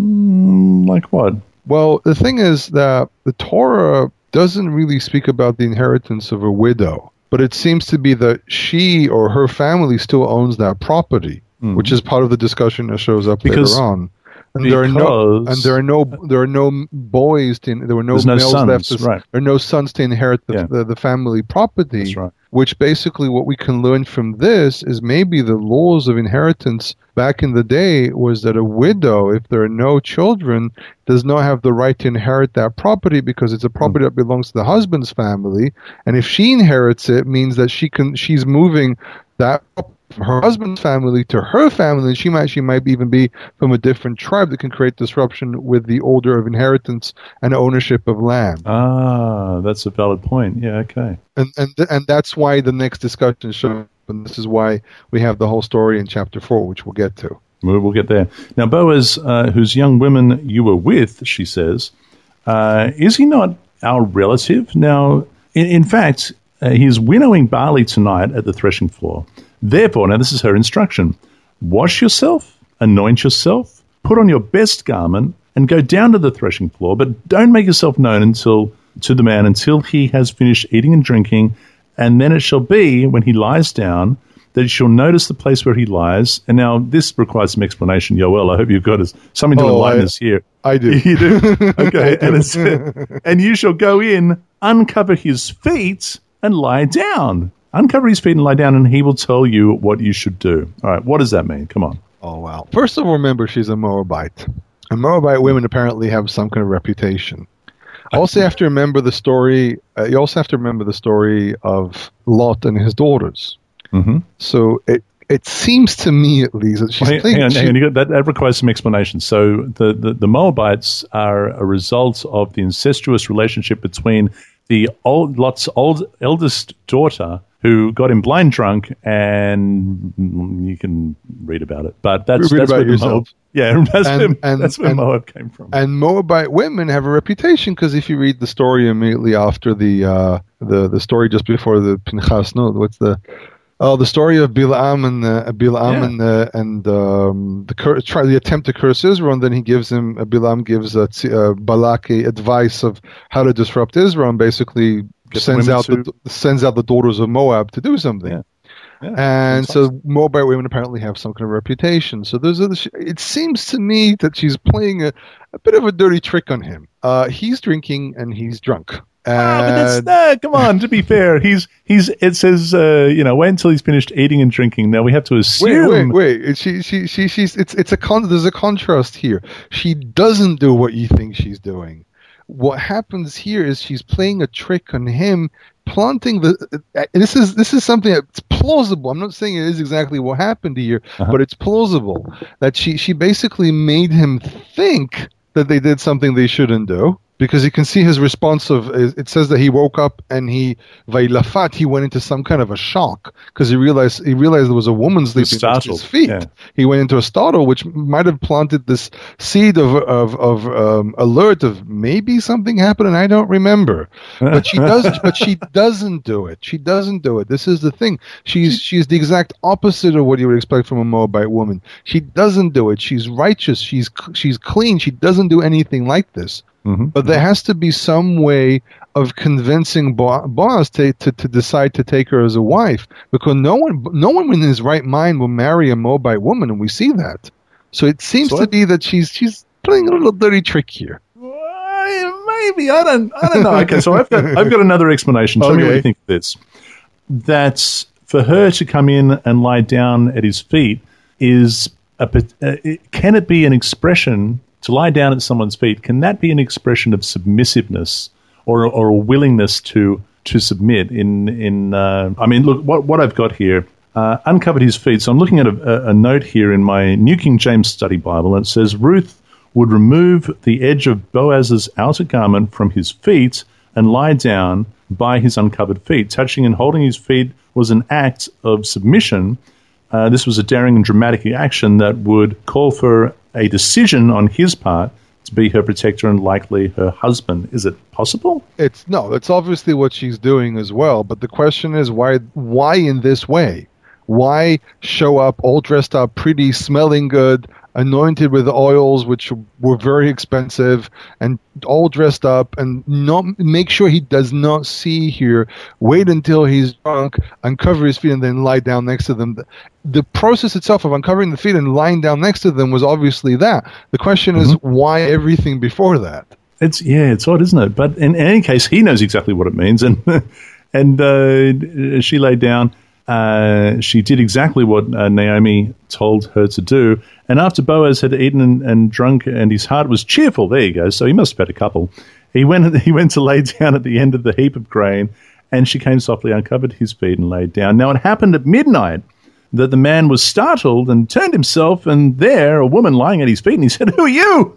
Mm, like what? Well, the thing is that the Torah doesn't really speak about the inheritance of a widow, but it seems to be that she or her family still owns that property, Mm. which is part of the discussion that shows up Because- later on. And there are no because- and there are no there are no boys to there were no There's no males sons, left. To, right. There are no sons to inherit the, Yeah. the the family property. That's right. Which basically what we can learn from this is maybe the laws of inheritance back in the day was that a widow, if there are no children, does not have the right to inherit that property because it's a property that belongs to the husband's family. And if she inherits it, means that she can she's moving that from her husband's family to her family, and she might she might even be from a different tribe that can create disruption with the order of inheritance and ownership of land. Ah, that's a valid point. Yeah, okay. And and and that's why the next discussion shows, and this is why we have the whole story in chapter four, which we'll get to. We'll, we'll get there. Now, Boaz, uh, whose young women you were with, she says, uh, is he not our relative? Now, in, in fact, uh, he is winnowing barley tonight at the threshing floor. Therefore, now this is her instruction, wash yourself, anoint yourself, put on your best garment, and go down to the threshing floor, but don't make yourself known until to the man until he has finished eating and drinking, and then it shall be, when he lies down, that you shall notice the place where he lies. And now this requires some explanation. Yoel, I hope you've got us, something to Oh, enlighten I- us here. I do. You do? Okay. I do. And, it's, and you shall go in, uncover his feet, and lie down. Uncover his feet and lie down, and he will tell you what you should do. All right, what does that mean? Come on. Oh, wow. First of all, remember she's a Moabite. And Moabite women apparently have some kind of reputation. Also, you have to remember the story. Uh, you also have to remember the story of Lot and his daughters. Mm-hmm. So it it seems to me, at least, that she's Well, hang, playing. hang on, she- hang on. You got, that, that requires some explanation. So the, the, the Moabites are a result of the incestuous relationship between the old Lot's old eldest daughter, who got him blind drunk, and you can read about it. But that's, Read that's about where the yourself. Moab, yeah, that's And- where, and- that's where and- Moab came from. And Moabite women have a reputation because if you read the story immediately after the uh, the the story just before the Pinchas, no, what's the oh the story of Bilaam and uh, Bilaam Yeah. and uh, and um, the cur- try the attempt to curse Israel, and then he gives him uh, Bilaam gives uh, Tzi- uh, Balak a advice of how to disrupt Israel, and basically Get the sends women out to- the sends out the daughters of Moab to do something. Yeah. Yeah, And that's so Moabite women apparently have some kind of reputation. So there's a, it seems to me that she's playing a, a bit of a dirty trick on him. Uh, he's drinking and he's drunk. Ah, but that's, no, come on, to be fair, he's, he's, it says, uh, you know, wait until he's finished eating and drinking. Now we have to assume. Wait, wait, wait. She, she, she, she's, it's, it's a con, there's a contrast here. She doesn't do what you think she's doing. What happens here is she's playing a trick on him, planting the, uh, this is, this is something that's plausible. I'm not saying it is exactly what happened here, uh-huh. but it's plausible that she, she basically made him think that they did something they shouldn't do. Because you can see his response of, it says that he woke up and he, vailafat, he went into some kind of a shock because he realized he realized there was a woman sleeping at his feet. Yeah. He went into a startle, which might have planted this seed of of, of um, alert of maybe something happened and I don't remember. But she does, but she doesn't do it. She doesn't do it. This is the thing. She's she's the exact opposite of what you would expect from a Moabite woman. She doesn't do it. She's righteous. She's she's clean. She doesn't do anything like this. Mm-hmm. But there has to be some way of convincing Bo- Boaz to, to, to decide to take her as a wife, because no one, no one in his right mind will marry a Moabite woman, and we see that. So it seems so to be that she's she's playing a little dirty trick here. Well, maybe I don't I don't know. Okay, so I've got I've got another explanation. Tell okay. me what you think of this. That's for her to come in and lie down at his feet is a uh, can it be an expression? To lie down at someone's feet, can that be an expression of submissiveness or or a willingness to to submit? In in uh, I mean, look what what I've got here. Uh, uncovered his feet. So I'm looking at a, a note here in my New King James Study Bible, and it says Ruth would remove the edge of Boaz's outer garment from his feet and lie down by his uncovered feet. Touching and holding his feet was an act of submission. Uh, this was a daring and dramatic action that would call for a decision on his part to be her protector and likely her husband. Is it possible? It's no, it's obviously what she's doing as well. But the question is why why in this way? Why show up all dressed up, pretty, smelling good, anointed with oils which were very expensive, and all dressed up, and not make sure he does not see here, wait until he's drunk, uncover his feet, and then lie down next to them. The, the process itself of uncovering the feet and lying down next to them was obviously that. The question mm-hmm. is why everything before that? It's yeah, it's odd, isn't it? But in, in any case, he knows exactly what it means, and and uh, she laid down. Uh, she did exactly what uh, Naomi told her to do. And after Boaz had eaten and, and drunk and his heart was cheerful, there you go, so he must have had a couple, he went, he went to lay down at the end of the heap of grain, and she came softly, uncovered his feet, and laid down. Now it happened at midnight that the man was startled and turned himself, and there a woman lying at his feet, and he said, "Who are you?"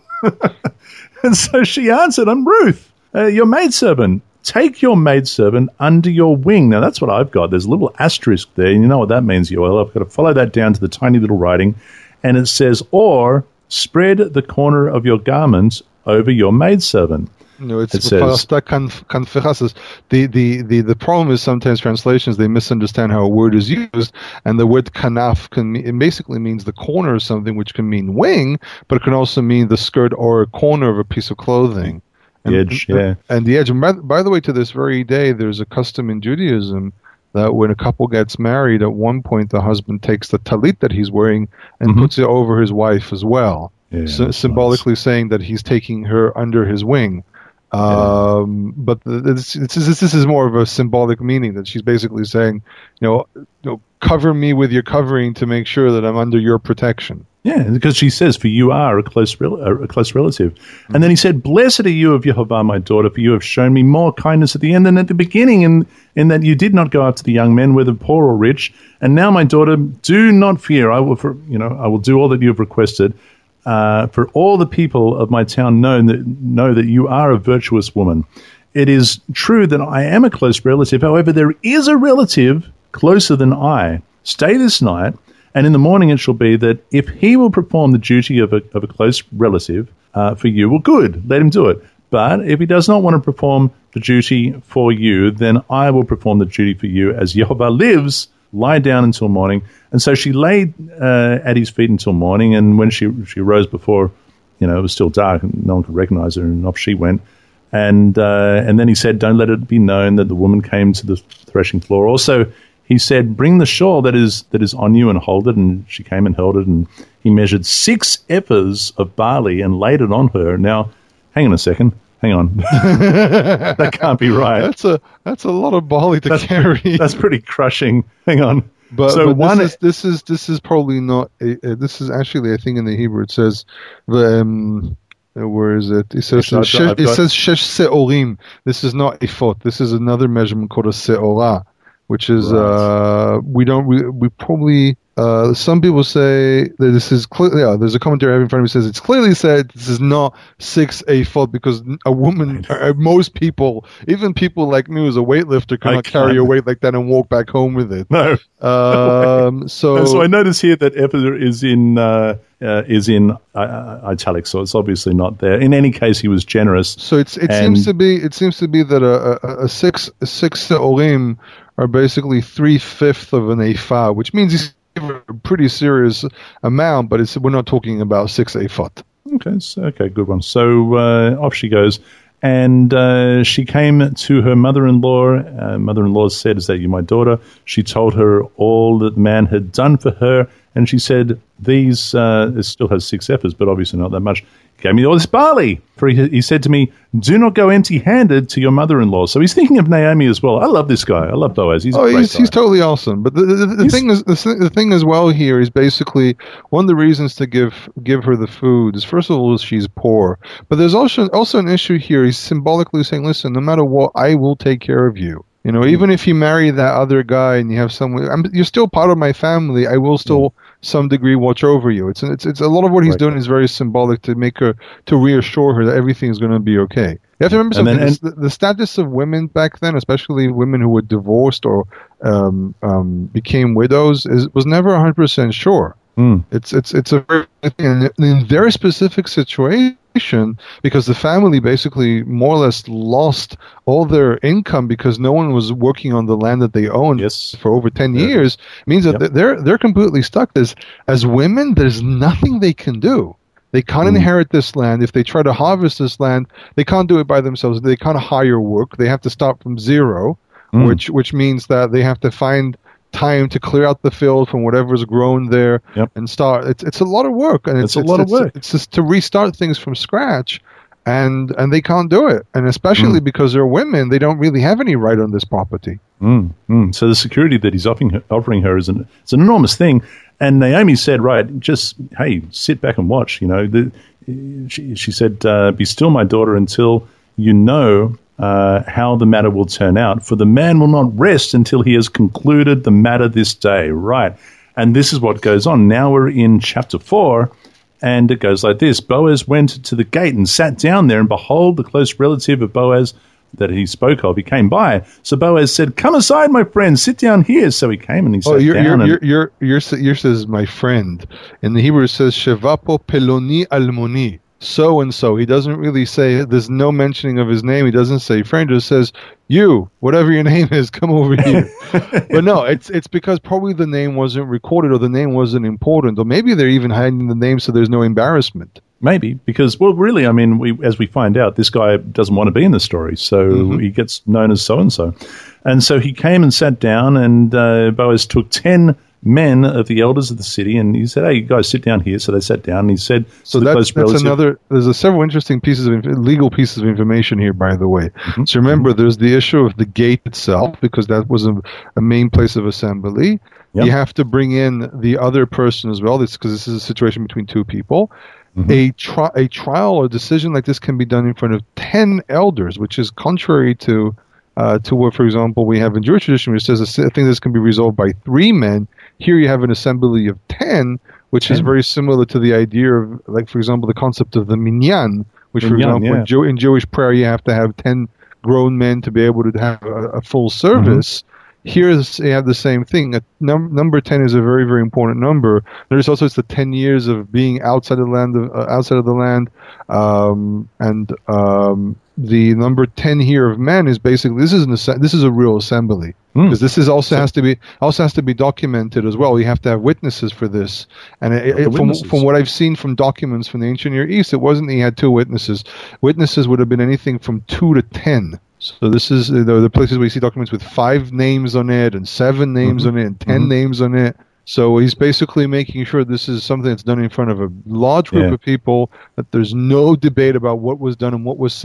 And so she answered, "I'm Ruth, uh, your maidservant. Take your maidservant under your wing." Now, that's what I've got. There's a little asterisk there, and you know what that means, Yoel. I've got to follow that down to the tiny little writing, and it says, "Or spread the corner of your garment over your maidservant." No, it's it says, the, the, the, the problem is sometimes translations, they misunderstand how a word is used, and the word kanaf can it basically means the corner of something, which can mean wing, but it can also mean the skirt or a corner of a piece of clothing. The and, edge, yeah. And the edge. And by, by the way, to this very day, there's a custom in Judaism that when a couple gets married, at one point the husband takes the talit that he's wearing and mm-hmm. puts it over his wife as well, yeah, so, symbolically nice. saying that he's taking her under his wing. Um, yeah. But this, this, is, this is more of a symbolic meaning, that she's basically saying, you know, you know, cover me with your covering to make sure that I'm under your protection. Yeah, because she says, "For you are a close rel- a close relative." Mm-hmm. And then he said, "Blessed are you of Yehovah, my daughter, for you have shown me more kindness at the end than at the beginning, in, in that you did not go after the young men, whether poor or rich. And now, my daughter, do not fear. I will, for, you know, I will do all that you have requested. Uh, for all the people of my town know that know that you are a virtuous woman. It is true that I am a close relative. However, there is a relative closer than I. Stay this night." And in the morning it shall be that if he will perform the duty of a, of a close relative uh, for you, well, good, let him do it. But if he does not want to perform the duty for you, then I will perform the duty for you. As Yehovah lives, lie down until morning. And so she lay uh, at his feet until morning, and when she she rose before, you know, it was still dark and no one could recognize her, and off she went. And, uh, and then he said, "Don't let it be known that the woman came to the threshing floor." Also, he said, "Bring the shawl that is that is on you and hold it." And she came and held it, and he measured six ephahs of barley and laid it on her. Now, hang on a second. hang on. That can't be right. That's a that's a lot of barley to that's carry. Pretty, that's pretty crushing. Hang on. But, so but one this is this is this is probably not. A, a, this is actually, I think, in the Hebrew it says the. Um, where is it? It says I've got- I've it got- says shesh seorim. This is not ephod. This is another measurement called a seorah, which is Right. uh we don't we, we probably uh some people say that this is clearly, yeah, there's a commentary I have in front of me that says it's clearly said this is not six ephod because a woman, uh, most people, even people like me who's a weightlifter, cannot carry can't. a weight like that and walk back home with it. No. Um, so And so I notice here that ephod is in uh, uh, is in uh, uh, italics, so it's obviously not there. In any case, he was generous. So it's it And- seems to be it seems to be that a, a, a six a six seorim are basically three fifths of an ephah, which means he's given a pretty serious amount, but it's we're not talking about six ephod. Okay, so, okay, good one. So uh, off she goes, and uh, she came to her mother-in-law. Uh, mother-in-law said, "Is that you, my daughter?" She told her all that the man had done for her, and she said, "These uh, it still has six ephahs, but obviously not that much. Gave me all this barley." For he, he said to me, "Do not go empty-handed to your mother-in-law." So he's thinking of Naomi as well. I love this guy. I love Boaz. He's a Oh, great he's guy. he's totally awesome. But the, the, the He's- thing is the, thi- the thing as well here is basically one of the reasons to give give her the food is, first of all, she's poor. But there's also also an issue here. He's symbolically saying, "Listen, no matter what, I will take care of you. You know, even if you marry that other guy and you have someone, I'm, you're still part of my family. I will still, some degree, watch over you." It's it's it's a lot of what he's Right. doing is very symbolic to make her to reassure her that everything is going to be okay. You have to remember And something. then- the, the status of women back then, especially women who were divorced or um, um, became widows, is was never one hundred percent sure. Mm. It's it's it's a very in, in very specific situation because the family basically more or less lost all their income because no one was working on the land that they owned Yes. for over ten Yeah. years. Means that Yep. they're they're completely stuck. There's, as women, there's nothing they can do. They can't Mm. inherit this land. If they try to harvest this land, they can't do it by themselves. They can't hire work. They have to start from zero, Mm. which which means that they have to find time to clear out the field from whatever's grown there Yep. and start. It's it's a lot of work, and it's, It's a lot of it's, work. It's just to restart things from scratch, and and they can't do it. And especially Mm. because they're women, they don't really have any right on this property. Mm, mm. So the security that he's offering her, offering her is an it's an enormous thing. And Naomi said, "Right, just hey, sit back and watch." You know, the, she she said, uh, "Be still, my daughter, until you know uh, how the matter will turn out. For the man will not rest until he has concluded the matter this day." Right, and this is what goes on. Now we're in chapter four. And it goes like this. Boaz went to the gate and sat down there, and behold, the close relative of Boaz that he spoke of, he came by. So Boaz said, "Come aside, my friend, sit down here." So he came and he sat Oh, you're down. you're and, you're you're you're sa- yours says my friend. In the Hebrew, it says Shevapo Peloni Almoni. So and so. He doesn't really say. There's no mentioning of his name. He doesn't say friend. He just says you, whatever your name is, come over here. But no, it's it's because probably the name wasn't recorded or the name wasn't important, or maybe they're even hiding the name so there's no embarrassment. Maybe because, well, really, I mean, we, as we find out, this guy doesn't want to be in the story, so Mm-hmm. he gets known as so and so. And so he came and sat down, and uh, Boaz took ten men of the elders of the city, and he said, "Hey, you guys, sit down here." So they sat down, and he said, So to the that's, close that's relative- another. There's a several interesting pieces of inf- legal pieces of information here, by the way. Mm-hmm. So remember, there's the issue of the gate itself because that was a, a main place of assembly. Yep. You have to bring in the other person as well. This because this is a situation between two people. Mm-hmm. A tri- a trial or decision like this can be done in front of ten elders, which is contrary to. Uh, to what, for example, we have in Jewish tradition, which says a si- thing this can be resolved by three men. Here you have an assembly of ten, which is Ten. very similar to the idea of, like, for example, the concept of the minyan, which, for Minyan, example, yeah. in, Jew- in Jewish prayer, you have to have ten grown men to be able to have a, a full service. Mm-hmm. Here is, you have the same thing. A num- number ten is a very, very important number. There's also it's the ten years of being outside of the land, of, uh, outside of the land, um, and um, the number ten here of men is basically this is an asse- this is a real assembly Hmm. because this is also has to be also has to be documented as well. You have to have witnesses for this, and it, the it, from witnesses. from what I've seen from documents from the ancient Near East, it wasn't that he had two witnesses. Witnesses would have been anything from two to ten. So this is the, the places where you see documents with five names on it and seven names Mhm. on it and 10 Mhm. names on it. So he's basically making sure this is something that's done in front of a large group Yeah. of people, that there's no debate about what was done and what was said.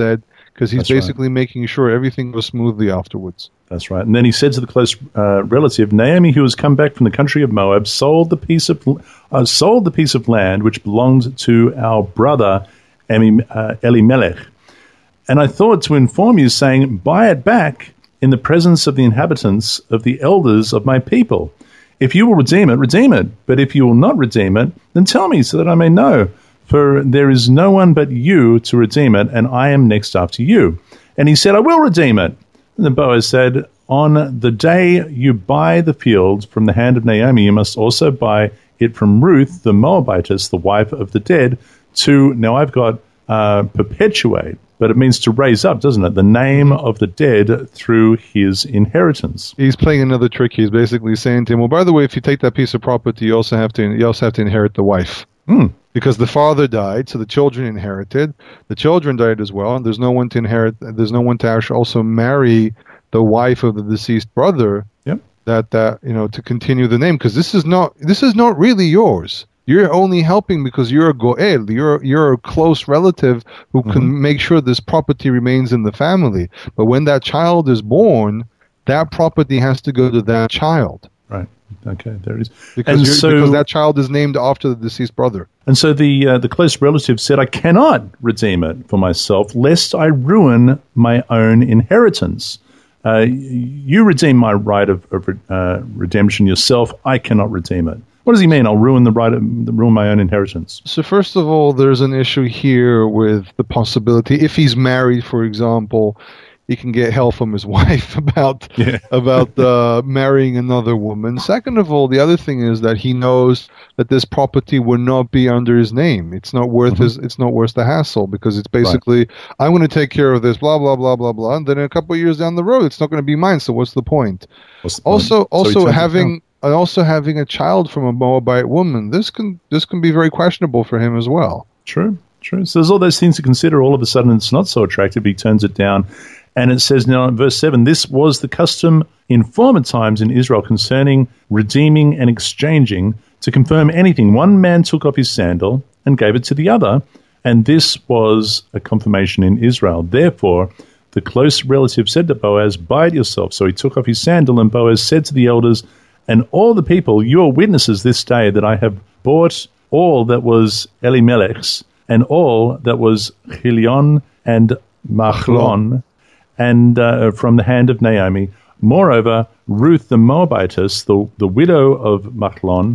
because he's That's right. basically making sure everything goes smoothly afterwards. That's right. And then he said to the close uh, relative, Naomi, who has come back from the country of Moab, sold the piece of uh, sold the piece of land which belonged to our brother Emi- uh, Elimelech. And I thought to inform you, saying, buy it back in the presence of the inhabitants of the elders of my people. If you will redeem it, redeem it. But if you will not redeem it, then tell me so that I may know. For there is no one but you to redeem it, and I am next after you. And he said, I will redeem it. And then Boaz said, on the day you buy the field from the hand of Naomi, you must also buy it from Ruth, the Moabitess, the wife of the dead, to, now I've got uh, perpetuate, but it means to raise up, doesn't it? The name of the dead through his inheritance. He's playing another trick. He's basically saying to him, well, by the way, if you take that piece of property, you also have to you also have to inherit the wife. Mm. Because the father died, so the children inherited. The children died as well, and there's no one to inherit. There's no one to actually also marry the wife of the deceased brother. Yep. That that you know to continue the name, because this is not this is not really yours. You're only helping because you're a goel. You're you're a close relative who can mm-hmm. make sure this property remains in the family. But when that child is born, that property has to go to that child. Right. Okay, there it is. Because, you're, so, because that child is named after the deceased brother. And so the uh, the close relative said, I cannot redeem it for myself, lest I ruin my own inheritance. Uh, you redeem my right of, of uh, redemption yourself. I cannot redeem it. What does he mean? I'll ruin the right of, ruin my own inheritance. So first of all, there's an issue here with the possibility, if he's married, for example, he can get hell from his wife about yeah. about uh, marrying another woman. Second of all, the other thing is that he knows that this property will not be under his name. It's not worth mm-hmm. his. It's not worth the hassle, because it's basically right. I'm going to take care of this, blah blah blah blah blah, and then a couple of years down the road, it's not going to be mine. So what's the point? What's the also, point? also so having also having a child from a Moabite woman, this can this can be very questionable for him as well. True, true. So there's all those things to consider. All of a sudden, it's not so attractive. He turns it down. And it says now in verse seven, this was the custom in former times in Israel concerning redeeming and exchanging. To confirm anything, one man took off his sandal and gave it to the other, and this was a confirmation in Israel. Therefore, the close relative said to Boaz, buy it yourself. So he took off his sandal, and Boaz said to the elders and all the people, you are witnesses this day that I have bought all that was Elimelech's, and all that was Chilion and Machlon, and uh, from the hand of Naomi. Moreover, Ruth the Moabitess, the, the widow of Machlon,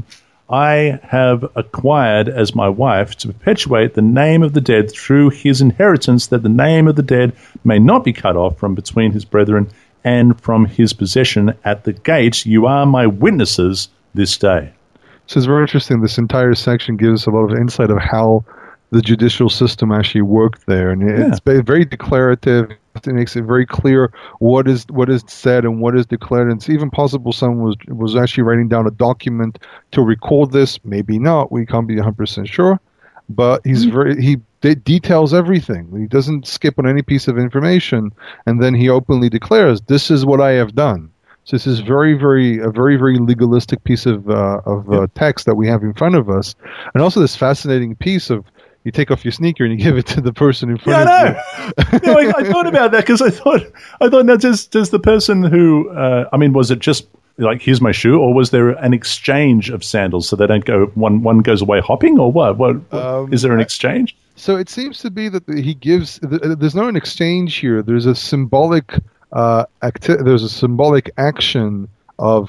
I have acquired as my wife to perpetuate the name of the dead through his inheritance, that the name of the dead may not be cut off from between his brethren and from his possession at the gate. You are my witnesses this day. So it's very interesting. This entire section gives us a lot of insight of how the judicial system actually worked there, and it's yeah. very declarative. It makes it very clear what is what is said and what is declared. And it's even possible someone was was actually writing down a document to record this. Maybe not. We can't be one hundred percent sure. But he's mm-hmm. very he de- details everything. He doesn't skip on any piece of information, and then he openly declares, "This is what I have done." So this is very, very a very, very legalistic piece of uh, of uh, text that we have in front of us, and also this fascinating piece of. You take off your sneaker and you give it to the person in front yeah, of you. no, I, I thought about that because I thought, I thought, now does does the person who, uh, I mean, was it just like here's my shoe, or was there an exchange of sandals so they don't go one one goes away hopping, or what? What, what um, is there an exchange? So it seems to be that he gives. There's no an exchange here. There's a symbolic, uh, acti- there's a symbolic action of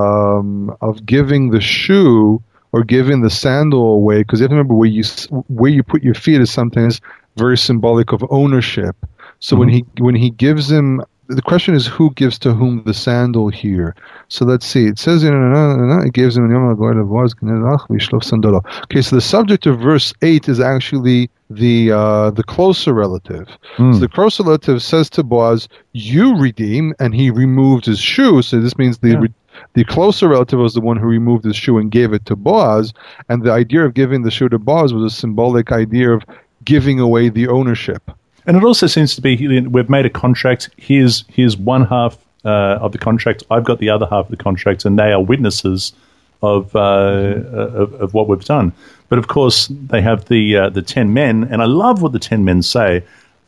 um, of giving the shoe. Or giving the sandal away, because you have to remember where you where you put your feet is sometimes very symbolic of ownership. So mm-hmm. when he when he gives him, the question is who gives to whom the sandal here. So let's see. It says in it gives him. Okay, so the subject of verse eight is actually the uh, the closer relative. Mm. So the closer relative says to Boaz, "You redeem," and he removed his shoe. So this means the. Yeah. Re- The closer relative was the one who removed his shoe and gave it to Boaz, and the idea of giving the shoe to Boaz was a symbolic idea of giving away the ownership. And it also seems to be, we've made a contract, here's, here's one half uh, of the contract, I've got the other half of the contract, and they are witnesses of, uh, of, of what we've done. But of course, they have the uh, the ten men, and I love what the ten men say.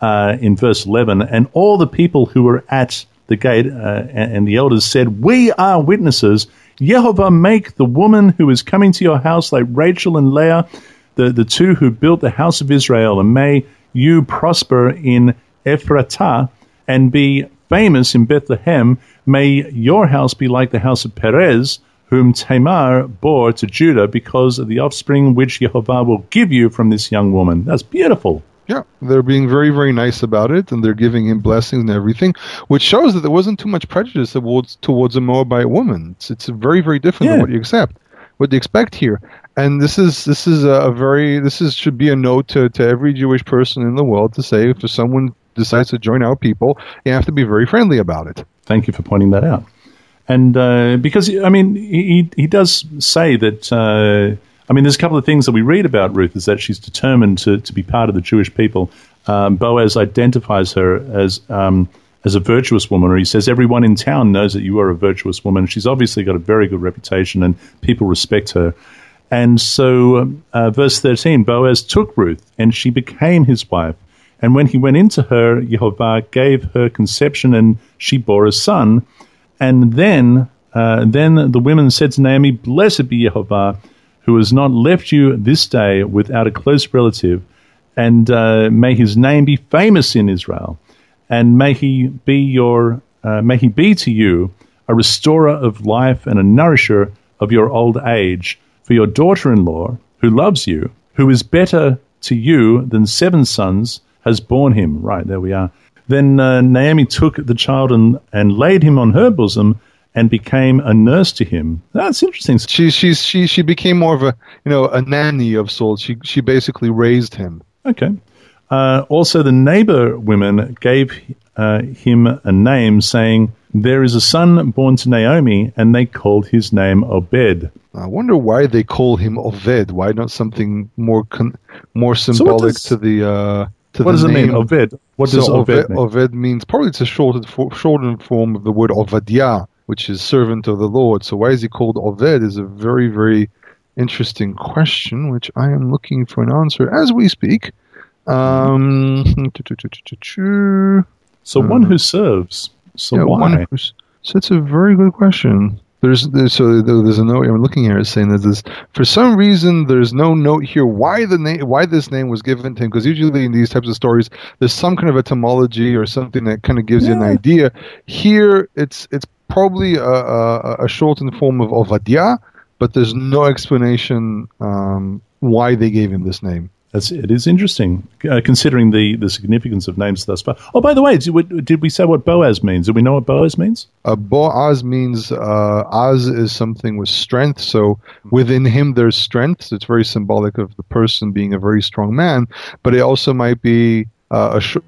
uh, in verse eleven, and all the people who were at the gate uh, and, and the elders said, "We are witnesses. Yehovah make the woman who is coming to your house like Rachel and Leah, the, the two who built the house of Israel, and may you prosper in Ephratah and be famous in Bethlehem. May your house be like the house of Perez, whom Tamar bore to Judah, because of the offspring which Yehovah will give you from this young woman." That's beautiful. Yeah, they're being very, very nice about it, and they're giving him blessings and everything, which shows that there wasn't too much prejudice towards towards a Moabite woman. It's, it's very, very different Yeah. than what you accept, what you expect here. And this is this is a very this is should be a note to, to every Jewish person in the world to say, if someone decides to join our people, you have to be very friendly about it. Thank you for pointing that out. And uh, because, I mean, he, he does say that, uh, I mean, there's a couple of things that we read about Ruth, is that she's determined to, to be part of the Jewish people. Um, Boaz identifies her as um, as a virtuous woman, or he says, everyone in town knows that you are a virtuous woman. She's obviously got a very good reputation, and people respect her. And so, uh, verse thirteen, Boaz took Ruth, and she became his wife. And when he went into her, Yehovah gave her conception, and she bore a son. And then uh, then the women said to Naomi, "Blessed be Yehovah, who has not left you this day without a close relative, and uh, may his name be famous in Israel, and may he be your uh, may he be to you a restorer of life and a nourisher of your old age. For your daughter-in-law, who loves you, who is better to you than seven sons, has borne him." Right, there we are. Then uh, Naomi took the child and, and laid him on her bosom and became a nurse to him. That's interesting. She she she she became more of a you know a nanny of sorts. She she basically raised him. Okay. Uh, also, the neighbor women gave uh, him a name, saying, "There is a son born to Naomi," and they called his name Obed. I wonder why they call him Oved. Why not something more con- more symbolic does- to the uh, to What the does it name? mean, Obed? What So does Obed Oved, mean? Oved means, probably it's a shortened, fo- shortened form of the word Ovadia, which is servant of the Lord. So why is he called Oved is a very, very interesting question, which I am looking for an answer as we speak. Um, So one who serves. So yeah, why? one who's- so it's a very good question. There's, there's so there's a note I'm looking here saying that there's, for some reason there's no note here why the name why this name was given to him, because usually in these types of stories there's some kind of etymology or something that kind of gives you an Yeah. idea. Here it's it's probably a, a, a shortened form of Ovadia, but there's no explanation um, why they gave him this name. That's, it is interesting, uh, considering the, the significance of names thus far. Oh, by the way, did we, did we say what Boaz means? Do we know what Boaz means? Uh, Boaz means uh, Az is something with strength. So within him there's strength. So it's very symbolic of the person being a very strong man. But it also might be uh, a, sh-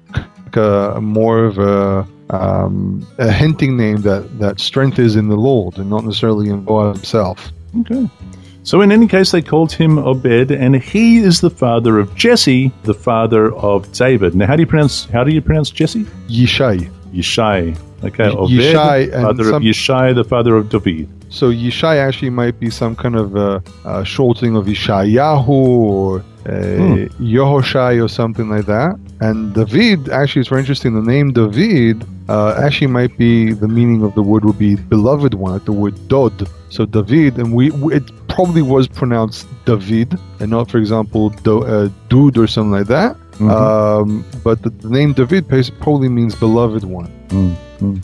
a more of a, um, a hinting name that, that strength is in the Lord and not necessarily in Boaz himself. Okay. So in any case, they called him Obed, and he is the father of Jesse, the father of David. Now, how do you pronounce how do you pronounce Jesse? Yishai. Yishai. Okay, Obed, Yishai and father some- of Yishai, the father of David. So Yishai actually might be some kind of uh, uh, shortening of Yishayahu or uh, Hmm. Yehoshai or something like that. And David, actually, it's very interesting. The name David uh, actually might be, the meaning of the word would be beloved one, like the word Dod. So David, and we, we it probably was pronounced David and not, for example, do, uh, dude or something like that. Mhm. Um, but the, the name David probably means beloved one. Mm-hmm.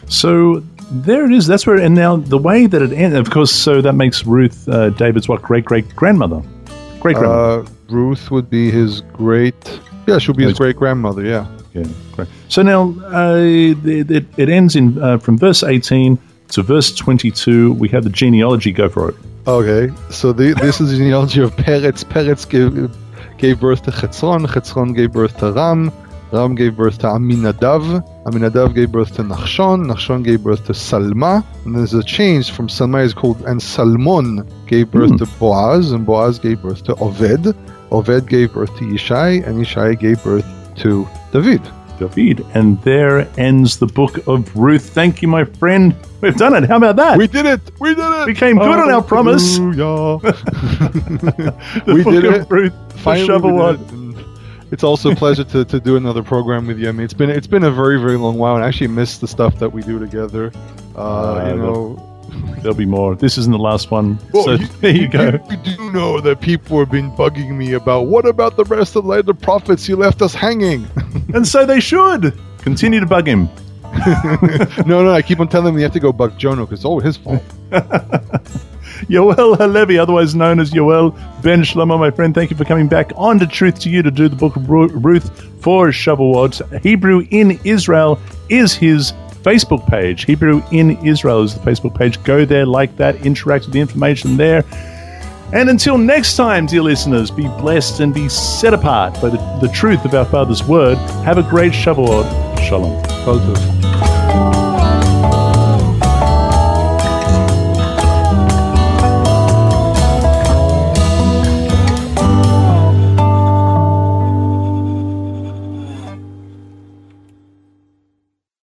So there it is. That's where, and now the way that it ends, of course, so that makes Ruth uh, David's what, great-great-grandmother? Great-grandmother. Uh, Ruth would be his great, yeah, she'll be his great grandmother, yeah. Yeah, great. So now uh, it, it, it ends in uh, from verse eighteen to verse twenty-two. We have the genealogy. Go for it. Okay, so the, this is the genealogy of Peretz. Peretz gave, gave birth to Chetzron. Chetzron gave birth to Ram. Ram gave birth to Aminadav. Aminadav gave birth to Nachshon. Nachshon gave birth to Salma. And there's a change from Salma is called, and Salmon gave birth Hmm. to Boaz, and Boaz gave birth to Oved. Oved gave birth to Yishai, and Yishai gave birth to David. David. And there ends the book of Ruth. Thank you, my friend. We've done it. How about that? We did it! We did it! We came good on our promise. Hallelujah. The We book did of it. Ruth. Finally, Shavuot. we did it. And It's also a pleasure to, to do another program with you. I mean, it's been it's been a very very long while, and I actually miss the stuff that we do together. Uh, uh, you know. There'll be more. This isn't the last one. Well, so you, there you, you go. You do know that people have been bugging me about what about the rest of the prophets? You left us hanging. And so they should. Continue to bug him. no, no, I keep on telling him you have to go bug Jono because it's all his fault. Yoel Halevi, otherwise known as Yoel Ben Shlomo, my friend, thank you for coming back on to Truth to You to do the book of Ruth for Shavuot. Hebrew in Israel is his Facebook page. Hebrew in Israel is the Facebook page. Go there, like that, interact with the information there. And until next time, dear listeners, be blessed and be set apart by the, the truth of our Father's Word. Have a great Shavuot. Shalom. Kol tov.